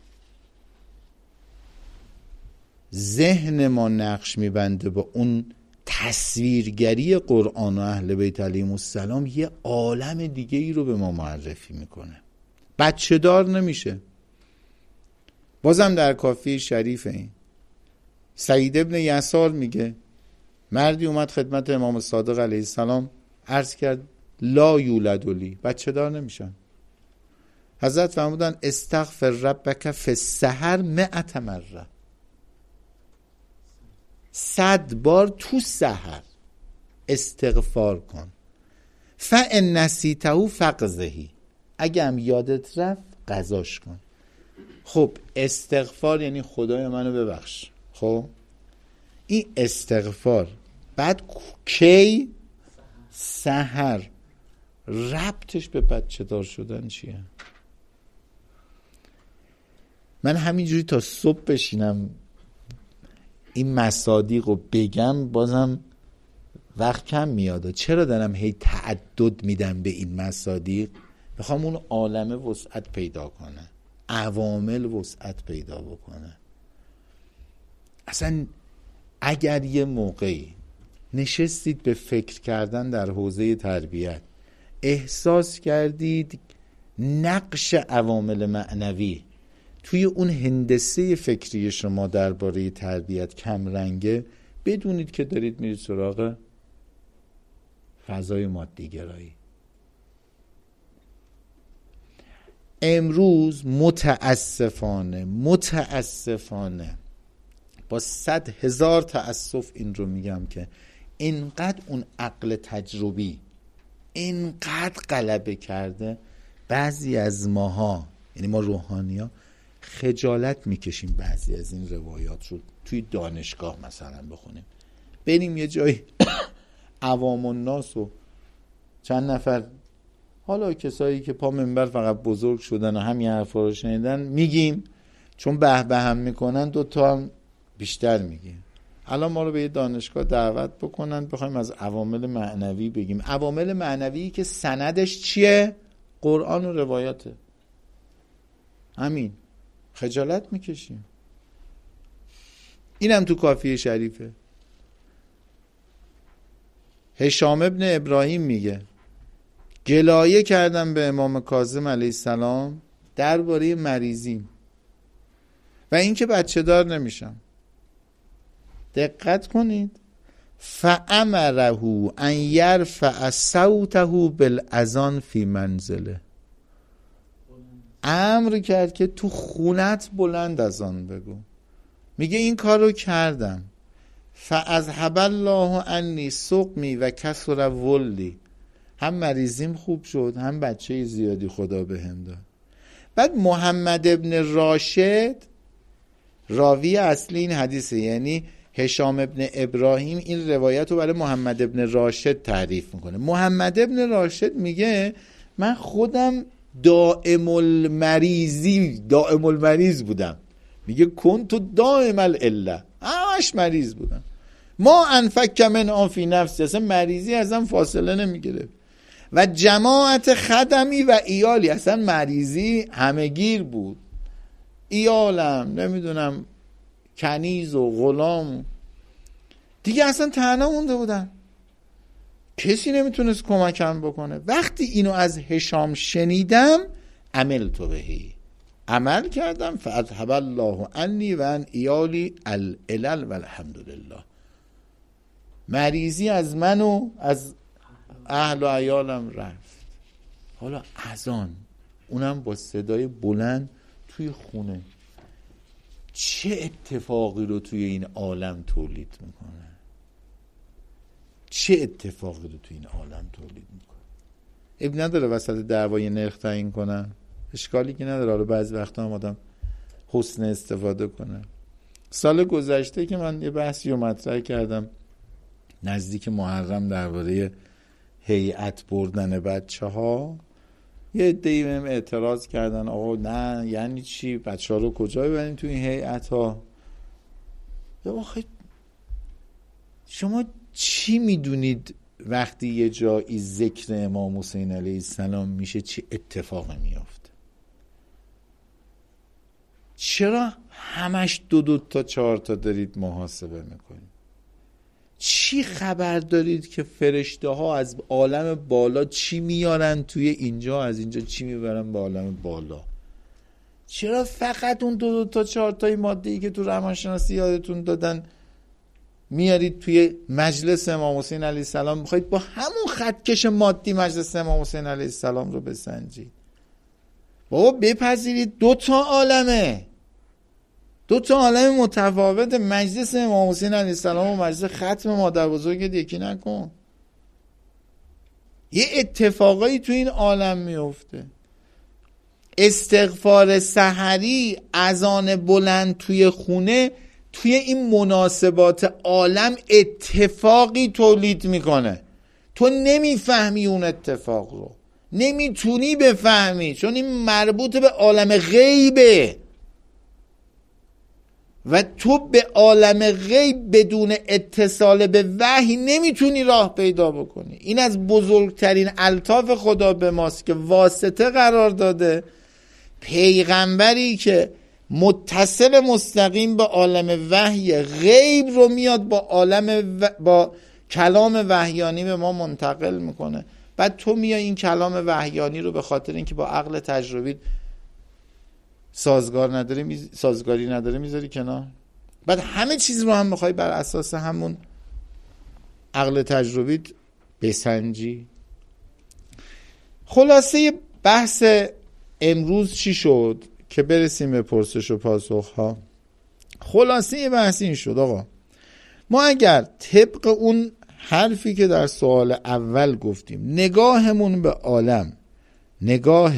[SPEAKER 1] ذهن ما نقش میبنده با اون تصویرگری قرآن و اهل بیت علیهم السلام یه عالم دیگه ای رو به ما معرفی میکنه. بچه دار نمیشه. بازم در کافی شریف این سعید ابن یسار میگه مردی اومد خدمت امام صادق علیه السلام عرض کرد لا یولد لی، بچه دار نمیشن. حضرت فرمودن استغفر ربک فی السحر مئة مره، صد بار تو سحر استغفار کن. فان نسیته فقضه، اگه هم یادت رفت قضاش کن. خب استغفار یعنی خدای منو ببخش. خب این استغفار بعد کی؟ سحر. ربطش به بچه دار شدن چیه؟ من همینجوری تا صبح بشینم این مصادیق رو بگم بازم وقت کم میاد. چرا دارم هی تعدد میدم به این مصادیق؟ میخوام اون عالمه وسعت پیدا کنه، عوامل وسعت پیدا بکنه. اصلا اگر یه موقعی نشستید به فکر کردن در حوزه تربیت، احساس کردید نقش عوامل معنوی توی اون هندسه فکری شما درباره تربیت کم رنگه، بدونید که دارید میرید سراغ فضای مادی گرایی. امروز متاسفانه متاسفانه با صد هزار تأسف این رو میگم که اینقدر اون عقل تجربی اینقدر غلبه کرده، بعضی از ماها یعنی ما روحانی ها خجالت میکشیم بعضی از این روایات رو توی دانشگاه مثلا بخونیم، بریم یه جایی عوام الناس و چند نفر حالا کسایی که پا منبر فقط بزرگ شدن و همین حرفا رو شنیدن میگیم، چون به به هم میکنن دو تا هم بیشتر میگیم. الان ما رو به یه دانشگاه دعوت بکنن بخوایم از عوامل معنوی بگیم، عوامل معنوی که سندش چیه؟ قرآن و روایاته. همین خجالت میکشیم. اینم تو کافی شریفه. هشام ابن ابراهیم میگه گلایه کردم به امام کاظم علیه السلام درباره مریضیم و اینکه بچه دار نمیشم. دقت کنید، فامره ان یرفع صوته بالاذان فی منزله، امر کرد که تو خونت بلند اذان بگو. میگه این کارو کردم، فاذهب الله عنی سقمی و کثر ولدی، هم مریضیم خوب شد، هم بچه زیادی خدا بهم داد. بعد محمد ابن راشد راوی اصلی این حدیثه، یعنی هشام ابن ابراهیم این روایت رو برای محمد ابن راشد تعریف میکنه. محمد ابن راشد میگه من خودم دائم المریضی دائم المریض بودم، میگه کنت دائم العله، همش مریض بودم، ما انفک من آفی نفسی، اصلا مریضی ازم فاصله نمیگیره، و جماعت خدمی و ایالی، اصلا مریضی همگیر بود، ایالم نمیدونم کنیز و غلام دیگه اصلا تنها مونده بودن، کسی نمیتونست کمکم بکنه. وقتی اینو از هشام شنیدم عملت بهی، عمل کردم، فاذهب الله عنی و عن ایالی العلل و الحمدلله، مریضی از من و از اهل و عیالم رفت. حالا اذان، اونم با صدای بلند توی خونه، چه اتفاقی رو توی این عالم تولید میکنه؟ چه اتفاقی رو توی این عالم تولید میکنه؟ اب نداره وسط دعوای نرخ تعیین کنن، اشکالی که نداره، حالا بعضی وقتا هم آدم حسن استفاده کنه. سال گذشته که من یه بحثی رو مطرح کردم نزدیک محرم درباره هیئت بردن بچه ها، یه عده‌ای بهم اعتراض کردن آقا نه یعنی چی، بچه ها رو کجا ببریم تو این هیئت ها؟ یا آخه شما چی میدونید وقتی یه جایی ذکر امام حسین علیه السلام میشه چی اتفاقی میافته؟ چرا همش دو دو تا چهار تا دارید محاسبه میکنید؟ چی خبر دارید که فرشته ها از عالم بالا چی میارن توی اینجا، از اینجا چی میبرن به عالم بالا؟ چرا فقط اون دو دو تا چهار تای ماده‌ای که تو روانشناسی یادتون دادن میارید توی مجلس امام حسین علیه السلام، میخواید با همون خطکش مادی مجلس امام حسین علیه السلام رو بسنجید؟ بابا بپذیرید دو تا عالمه، دو تا عالم متفاوت، مجلس امام حسین علیه السلام و مجلس ختم مادر بزرگت یکی نکن. یه اتفاقایی تو این عالم میفته. استغفار سحری، اذان بلند توی خونه، توی این مناسبات عالم اتفاقی تولید میکنه. تو نمیفهمی اون اتفاق رو، نمیتونی بفهمی، چون این مربوط به عالم غیبه و تو به عالم غیب بدون اتصال به وحی نمیتونی راه پیدا بکنی. این از بزرگترین الطاف خدا به ماست که واسطه قرار داده، پیغمبری که متصل مستقیم به عالم وحی غیب رو میاد با عالم و... با کلام وحیانی به ما منتقل میکنه. بعد تو میای این کلام وحیانی رو به خاطر اینکه با عقل تجربی سازگار نداره می... سازگاری نداره میذاری کنار. بعد همه چیز رو هم میخوای بر اساس همون عقل تجربی بسنجی. خلاصه بحث امروز چی شد که برسیم به پرسش و پاسخ ها؟ خلاصه بحث این شد آقا، ما اگر طبق اون حرفی که در سوال اول گفتیم نگاهمون به عالم نگاه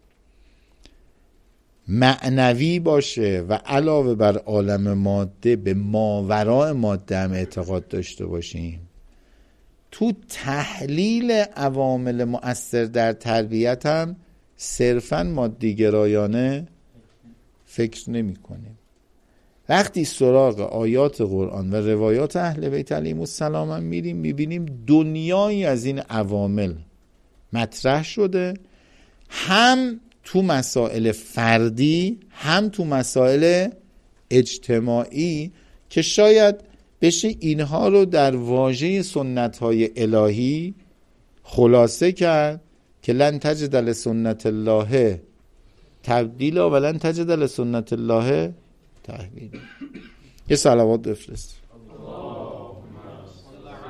[SPEAKER 1] معنوی باشه و علاوه بر عالم ماده به ماوراء ماده هم اعتقاد داشته باشیم، تو تحلیل عوامل مؤثر در تربیت هم صرفاً مادیگرایانه فکر نمی کنیم. وقتی سراغ آیات قرآن و روایات اهل بیت علیهم السلام هم میریم، میبینیم دنیایی از این عوامل مطرح شده، هم تو مسائل فردی هم تو مسائل اجتماعی، که شاید بشه اینها رو در واژه سنت‌های الهی خلاصه کرد که لن تجد لسنت الله تبدیلا و لن تجد لسنت الله تحویلا. یه صلوات بفرست.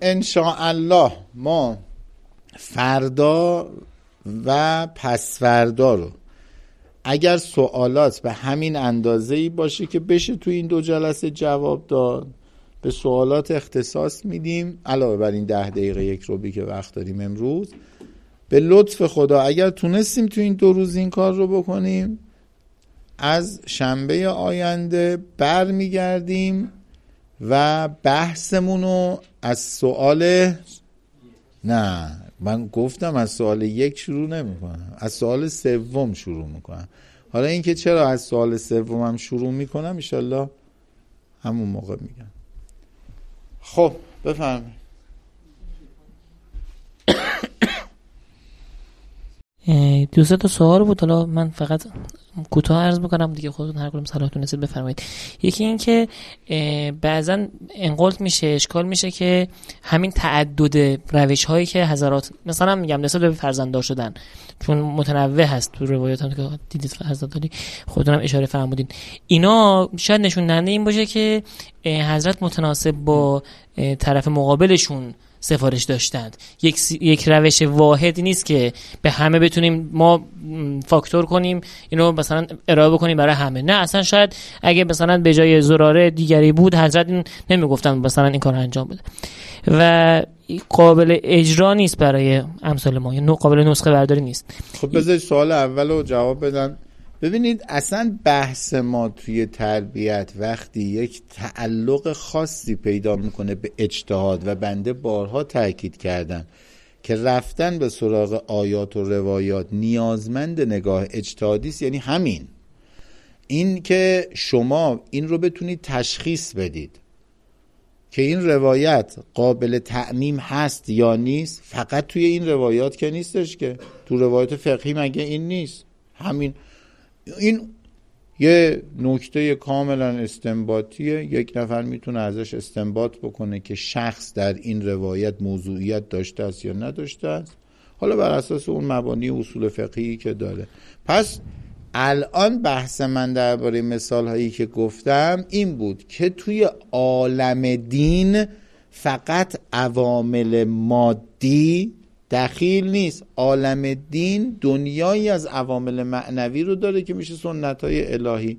[SPEAKER 1] انشاءالله ما فردا و پس فردا رو اگر سوالات به همین اندازه‌ای باشه که بشه تو این دو جلسه جواب داد، به سوالات اختصاص میدیم علاوه بر این ده دقیقه یک روبی که وقت داریم امروز. به لطف خدا اگر تونستیم تو این دو روز این کار رو بکنیم، از شنبه آینده بر میگردیم و بحثمون رو از سوال نه من گفتم از سوال یک شروع نمی کنم، از سوال سوم شروع میکنم. حالا اینکه چرا از سوال سوم هم شروع میکنم انشالله همون موقع میگم. خب بفرمایید.
[SPEAKER 2] دو سه تا سوال بود، حالا من فقط کوتاه عرض بکنم دیگه، خودتون هر کدوم صلاح دونستید بفرمایید. یکی این که بعضا انقلت میشه، اشکال میشه که همین تعدد روش هایی که حضرات مثلا میگم نسبت به فرزنددار شدن، چون متنوع هست تو روایات هم که دیدید حضرت علی خودتون هم اشاره فرمودین، اینا شاید نشون دهنده این باشه که حضرت متناسب با طرف مقابلشون سفارش داشتند. یک سی... یک روش واحد نیست که به همه بتونیم ما فاکتور کنیم اینو مثلا ارائه بکنیم برای همه. نه اصلا شاید اگه مثلا به جای زراره دیگری بود حضرت این نمیگفتن مثلا این کار انجام بده و قابل اجرا نیست برای امثال ما، یعنی قابل نسخه برداری نیست.
[SPEAKER 1] خب بذارید سوال اول رو جواب بدم. ببینید اصلا بحث ما توی تربیت وقتی یک تعلق خاصی پیدا میکنه به اجتهاد و بنده بارها تاکید کردم که رفتن به سراغ آیات و روایات نیازمند نگاه اجتهادی است، یعنی همین این که شما این رو بتونید تشخیص بدید که این روایت قابل تعمیم هست یا نیست. فقط توی این روایات که نیستش، که تو روایات فقهی مگه این نیست؟ همین این یه نکته کاملا استنباطیه، یک نفر میتونه ازش استنباط بکنه که شخص در این روایت موضوعیت داشته است یا نداشته است، حالا بر اساس اون مبانی اصول فقهی که داره. پس الان بحث من درباره مثال هایی که گفتم این بود که توی عالم دین فقط عوامل مادی دخیل نیست. عالم دین دنیایی از عوامل معنوی رو داره که میشه سنت‌های الهی.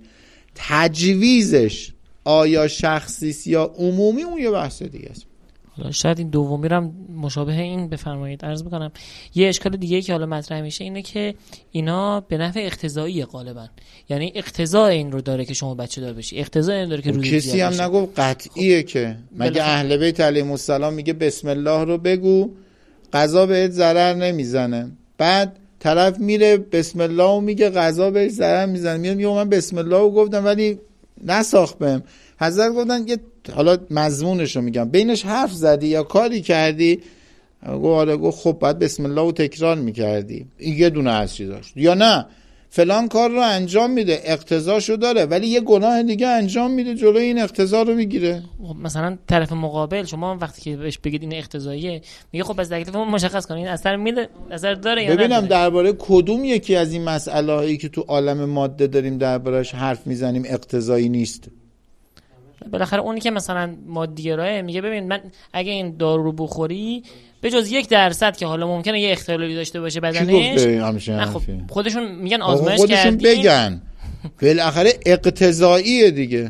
[SPEAKER 1] تجویزش آیا شخصیست یا عمومی اون یه بحث دیگه است.
[SPEAKER 2] حالا شاید این دومی رو هم مشابه این بفرمایید عرض بکنم. یه اشکال دیگه که حالا مطرح میشه اینه که اینا به نفع اقتضایی غالبا، یعنی اقتضا این رو داره که شما بچه دار بشی، اقتضا این داره که روزی
[SPEAKER 1] کسی هم نگفت قطعیه خب. که مگه اهل بیت علیهم السلام میگه بسم الله رو بگو قضا بهت ضرر نمیزنه، بعد طرف میره بسم الله و میگه قضا بهش ضرر میزنه، میاد میگه من بسم الله رو گفتم ولی نساخت بهم. حضرت گفتن که حالا مضمونش رو میگم، بینش حرف زدی یا کاری کردی؟ گفت آره. گفت خب بعد بسم الله رو تکرار میکردی. این یه دونه از چیزاش، یا نه فلان کار رو انجام میده اقتضاشو داره ولی یه گناه دیگه انجام میده جلوی این اقتضا رو میگیره.
[SPEAKER 2] مثلا طرف مقابل شما وقتی که بهش بگید این اقتضاییه میگه خب از تکلیف مشخص کنین اثر میده اثر داره یا
[SPEAKER 1] ببینم
[SPEAKER 2] نداره.
[SPEAKER 1] درباره کدوم یکی از این مسائل هایی که تو عالم ماده داریم دربارش حرف میزنیم اقتضایی نیست؟
[SPEAKER 2] بالاخره اونی که مثلا مادی‌گرایه میگه ببین من اگه این دارو رو بخوری به جز یک درصد که حالا ممکنه یه اختلالی داشته باشه بدنش، نه خب خودشون میگن آزمایش
[SPEAKER 1] خودشون
[SPEAKER 2] کردیم
[SPEAKER 1] بگن بالاخره اقتضاییه دیگه.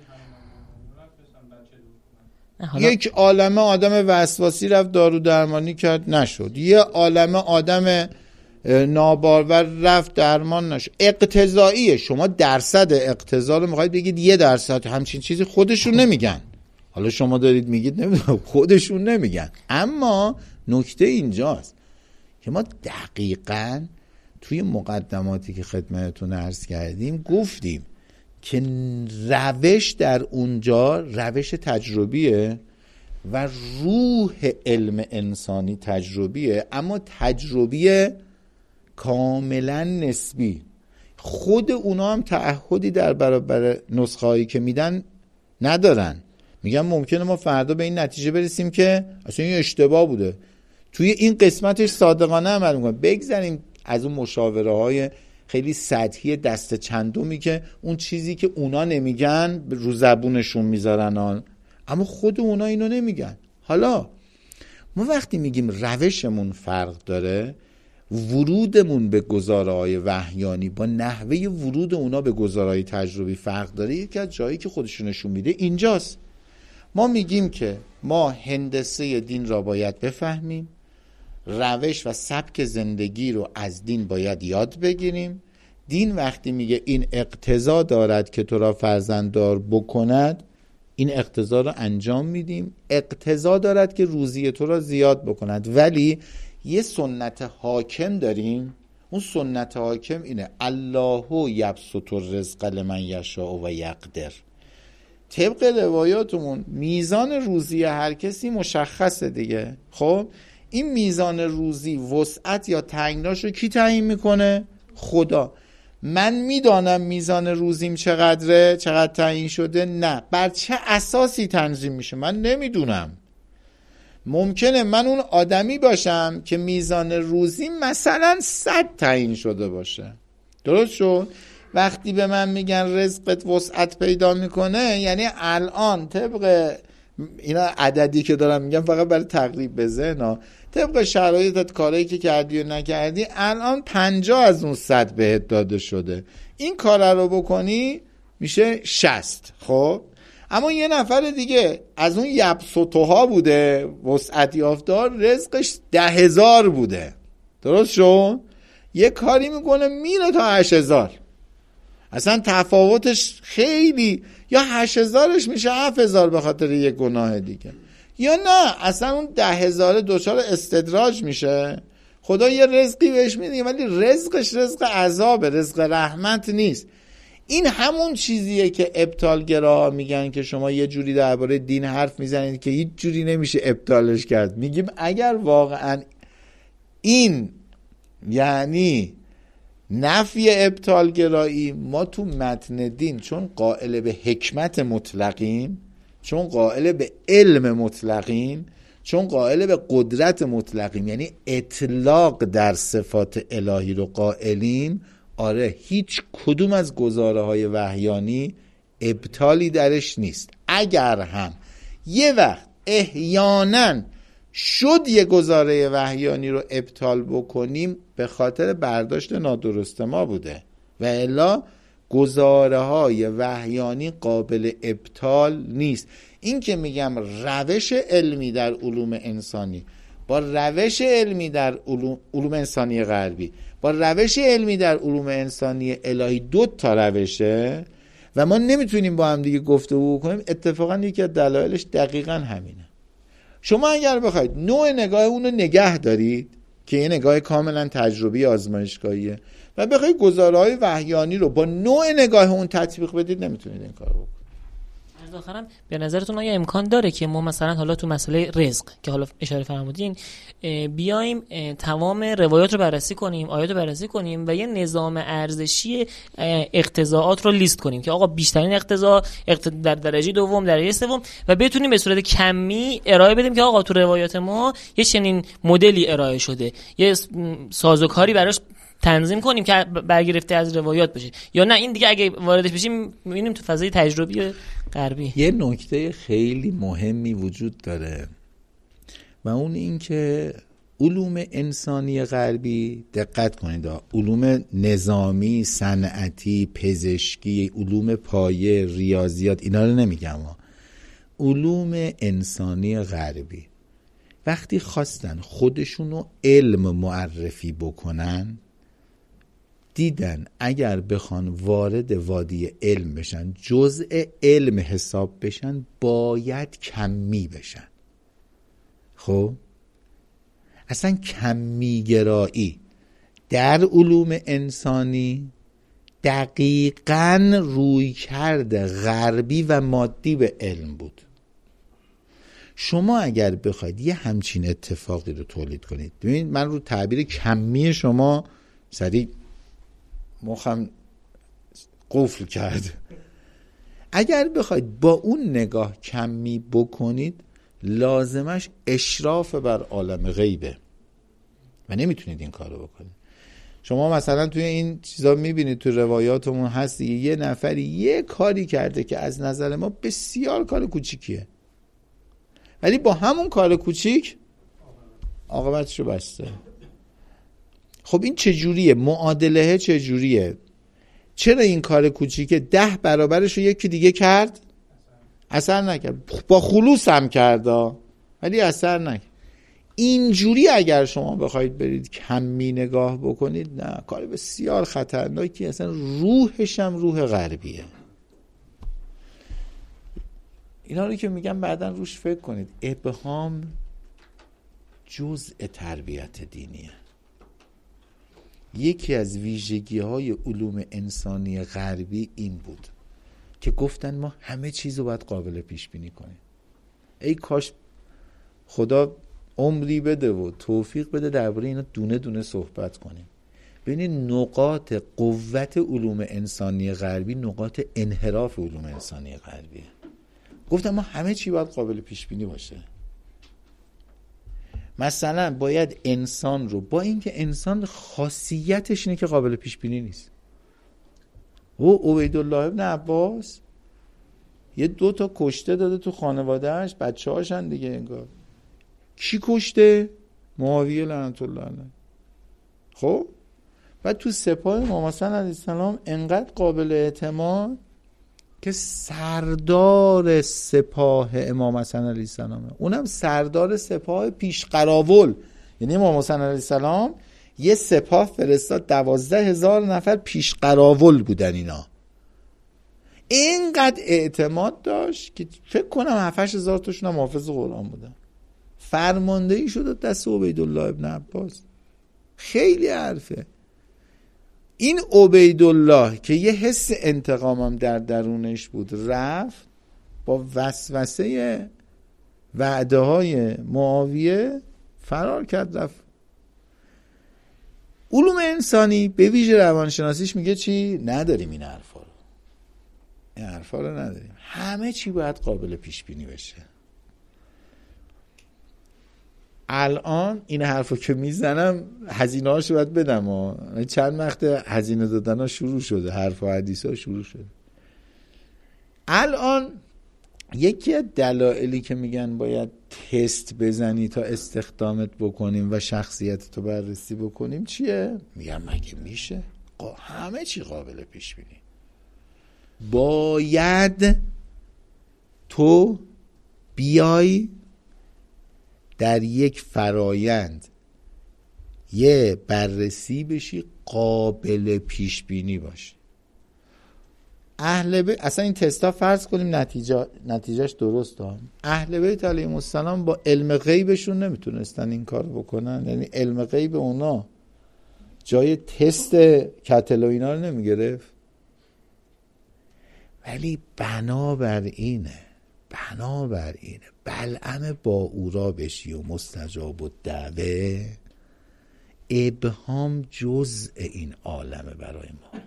[SPEAKER 1] یک عالمه آدم وسواسی رفت دارو درمانی کرد نشد، یه عالمه آدم نابارور رفت درمان نشد، اقتضاییه. شما درصد اقتضا رو میخواید بگید یه درصد، همچین چیزی خودشون نمیگن. حالا شما دارید میگید نمیدونم، خودشون نمیگن. اما نکته اینجاست که ما دقیقاً توی مقدماتی که خدمتتون عرض کردیم گفتیم که روش در اونجا روش تجربیه و روح علم انسانی تجربیه، اما تجربیه کاملا نسبی. خود اونا هم تعهدی در برابر نسخه هایی که میدن ندارن. میگن ممکنه ما فردا به این نتیجه برسیم که اصلا این اشتباه بوده، توی این قسمتش صادقانه عمل میکنن. بگذاریم از اون مشاوره های خیلی سطحی دست چندمی که اون چیزی که اونا نمیگن رو زبونشون میذارن آن، اما خود اونا اینو نمیگن. حالا ما وقتی میگیم روشمون فرق داره، ورودمون به گزاره‌های وحیانی با نحوه ورود اونا به گزاره‌های تجربی فرق داره. یکی از جایی که خودشون نشون میده اینجاست. ما میگیم که ما هندسه دین را باید بفهمیم، روش و سبک زندگی رو از دین باید یاد بگیریم. دین وقتی میگه این اقتضا دارد که تو را فرزنددار بکند، این اقتضا رو انجام میدیم. اقتضا دارد که روزی تو را زیاد بکند، ولی یه سنت حاکم داریم. اون سنت حاکم اینه: الله یبسط الرزق لمن یشاء و یقدر. طبق روایاتمون میزان روزی هر کسی مشخصه دیگه. خب این میزان روزی، وسعت یا تنگناش رو کی تعیین میکنه؟ خدا. من میدانم میزان روزیم چقدره، چقدر تعیین شده؟ نه. بر چه اساسی تنظیم میشه؟ من نمیدونم. ممکنه من اون آدمی باشم که میزان روزی مثلا صد تعیین شده باشه. درست شد؟ وقتی به من میگن رزقت وسعت پیدا میکنه، یعنی الان طبق اینا عددی که دارم میگم فقط برای تقریب به ذهن، طبق شرایطت کارایی که کردی و نکردی الان پنجاه از اون صد بهت داده شده. این کار رو بکنی میشه شصت. خب اما یه نفر دیگه از اون یبسطوها بوده، وسعت یافتار، رزقش ده هزار بوده. درست شد؟ یه کاری میکنه میره تا هشت هزار. اصلا تفاوتش خیلی، یا هشت هزارش میشه هفت هزار به خاطر یه گناه دیگه، یا نه اصلا اون ده هزار دوچار استدراج میشه. خدا یه رزقی بهش میده ولی رزقش رزق عذابه، رزق رحمت نیست. این همون چیزیه که ابطالگراها میگن که شما یه جوری درباره دین حرف میزنید که هیچ جوری نمیشه ابطالش کرد. میگیم اگر واقعا این یعنی نفی ابطالگرایی، ما تو متن دین چون قائل به حکمت مطلقیم، چون قائل به علم مطلقیم، چون قائل به قدرت مطلقیم، یعنی اطلاق در صفات الهی رو قائلیم، آره هیچ کدوم از گزاره های وحیانی ابطالی درش نیست. اگر هم یه وقت احیانا شد یه گزاره وحیانی رو ابطال بکنیم، به خاطر برداشت نادرست ما بوده، و الا گزاره های وحیانی قابل ابطال نیست. این که میگم روش علمی در علوم انسانی با روش علمی در علوم, علوم انسانی غربی با روش علمی در علوم انسانی الهی دو تا روشه و ما نمیتونیم با هم دیگه گفتگو کنیم، اتفاقا یکی از دلایلش دقیقا همینه. شما اگر بخواید نوع نگاه اون رو نگه دارید که یه نگاه کاملا تجربی آزمایشگاهیه و بخواید گزاره‌های وحیانی رو با نوع نگاه اون تطبیق بدید، نمیتونید این کارو بکنید.
[SPEAKER 2] از آخرم به نظرتون آیا امکان داره که ما مثلا حالا تو مسئله رزق که حالا اشاره فرمودین بیایم تمام روایات رو بررسی کنیم، آیات رو بررسی کنیم و یه نظام ارزشی اقتضاعات رو لیست کنیم که آقا بیشترین اقتضا در درجه دوم، درجه سوم، و بتونیم به صورت کمی ارائه بدیم که آقا تو روایات ما یه چنین مدلی ارائه شده، یه سازوکاری براش تنظیم کنیم که برگرفته از روایات بشه، یا نه این دیگه اگه واردش بشیم می‌بینیم تو فضای تجربی غربی.
[SPEAKER 1] یه نکته خیلی مهمی وجود داره و اون این که علوم انسانی غربی، دقت کنید، علوم نظامی، صنعتی، پزشکی، علوم پایه، ریاضیات، اینا رو نمیگم ها، علوم انسانی غربی وقتی خواستن خودشونو علم معرفی بکنن، دیدن اگر بخوان وارد وادی علم بشن، جزء علم حساب بشن، باید کمی بشن. خب اصلا کمی گرایی در علوم انسانی دقیقاً روی کرده غربی و مادی به علم بود. شما اگر بخواید یه همچین اتفاقی رو تولید کنید، ببینید من رو تعبیر کمی شما سریع مخم قفل کرد. اگر بخواید با اون نگاه کمی بکنید، لازمش اشراف بر عالم غیبه و نمیتونید این کارو بکنید. شما مثلا توی این چیزا میبینید، تو روایاتمون هست یه نفری یه کاری کرده که از نظر ما بسیار کار کوچیکیه، ولی با همون کار کوچیک عاقبتشو بسته. خب این چجوریه؟ معادله چجوریه؟ چرا این کار کوچیکه ده برابرش رو یکی دیگه کرد اثر نکرد؟ با خلوص هم کرد ولی اثر نکرد. اینجوری اگر شما بخواید برید کمی نگاه بکنید، نه، کار بسیار خطرناکی، اصلا روحش هم روح غربیه. اینا رو که میگم بعداً روش فکر کنید. ابهام جزء تربیت دینیه. یکی از ویژگی های علوم انسانی غربی این بود که گفتن ما همه چیز رو باید قابل پیش بینی کنیم. ای کاش خدا عمری بده و توفیق بده درباره اینا دونه دونه صحبت کنیم. ببینید نقاط قوت علوم انسانی غربی نقاط انحراف علوم انسانی غربیه. گفتم ما همه چی باید قابل پیش بینی باشه. مثلا باید انسان رو، با اینکه انسان خاصیتش اینه که قابل پیش بینی نیست. او عبیدالله ابن عباس یه دو تا کشته داده تو خانوادهش، بچه هاشن دیگه انگار. کی کشته؟ معاویه لعنت الله علیه. خب بعد تو سپاه امام حسن علیه السلام انقدر قابل اعتماد که سردار سپاه امام حسن علیه السلام، اونم سردار سپاه پیش قراول، یعنی امام حسن علیه السلام یه سپاه فرستاد دوازده هزار نفر پیش قراول بودن. اینا اینقدر اعتماد داشت که فکر کنم هفت هشت هزار تاشون هم حافظ قرآن بودن. فرماندهی شد دست عبیدالله ابن عباس. خیلی حرفه. این عبیدالله که یه حس انتقامم در درونش بود، رفت با وسوسه وعده های معاویه فرار کرد رفت. علوم انسانی به ویژه روانشناسیش میگه چی؟ نداریم این حرفا رو. این حرفا رو نداریم. همه چی باید قابل پیش بینی بشه. الان این حرفو که میزنم هزینه هاشو باید بدم ها. چند وقت هزینه دادن ها شروع شده، حرف و حدیث ها شروع شده. الان یکی از دلایلی که میگن باید تست بزنی تا استخدامت بکنیم و شخصیت تو بررسی بکنیم چیه؟ میگم مگه میشه؟ همه چی قابل پیش بینی. باید تو بیای در یک فرایند یه بررسی بشی قابل پیش بینی باشه. اهل بیت، اصلا این تستا فرض کنیم نتیجه نتیجهش درست ها، اهل بیت علیهم السلام با علم غیبشون نمیتونستن این کار بکنن. یعنی علم غیب اونا جای تست کتل و اینا رو نمیگرفت. ولی بنابر اینه بنابر اینه بلعم با اورا بشی و مستجاب و دعوه، ابهام جزء این عالمه برای ما.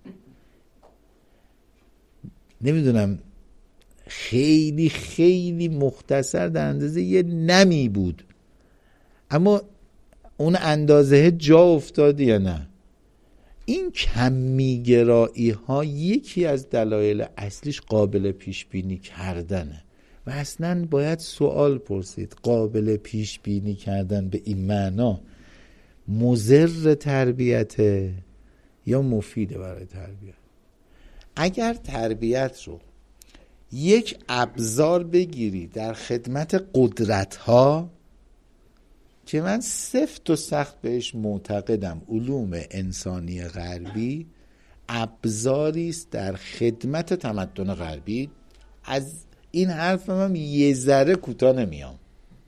[SPEAKER 1] نمیدونم، خیلی خیلی مختصر در اندازه یه نمی بود، اما اون اندازه جا افتاد یا نه. این کمیگرایی ها یکی از دلایل اصلیش قابل پیش بینی کردنه. و اصلا باید سوال پرسید، قابل پیش بینی کردن به این معنا مضر تربیته یا مفیده برای تربیت؟ اگر تربیت رو یک ابزار بگیری در خدمت قدرت ها، که من سفت و سخت بهش معتقدم علوم انسانی غربی ابزاری است در خدمت تمدن غربی، از این حرفم هم یه ذره کوتاه نمیام.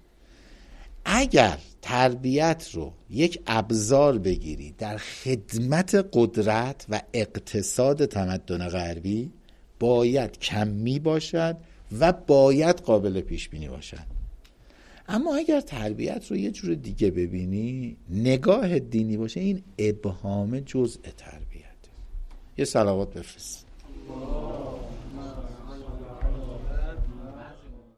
[SPEAKER 1] اگر تربیت رو یک ابزار بگیری در خدمت قدرت و اقتصاد تمدن غربی، باید کمی باشد و باید قابل پیش بینی باشد. اما اگر تربیت رو یه جور دیگه ببینی، نگاه دینی باشه، این ابهام جزء تربیت. یه صلوات بفرست.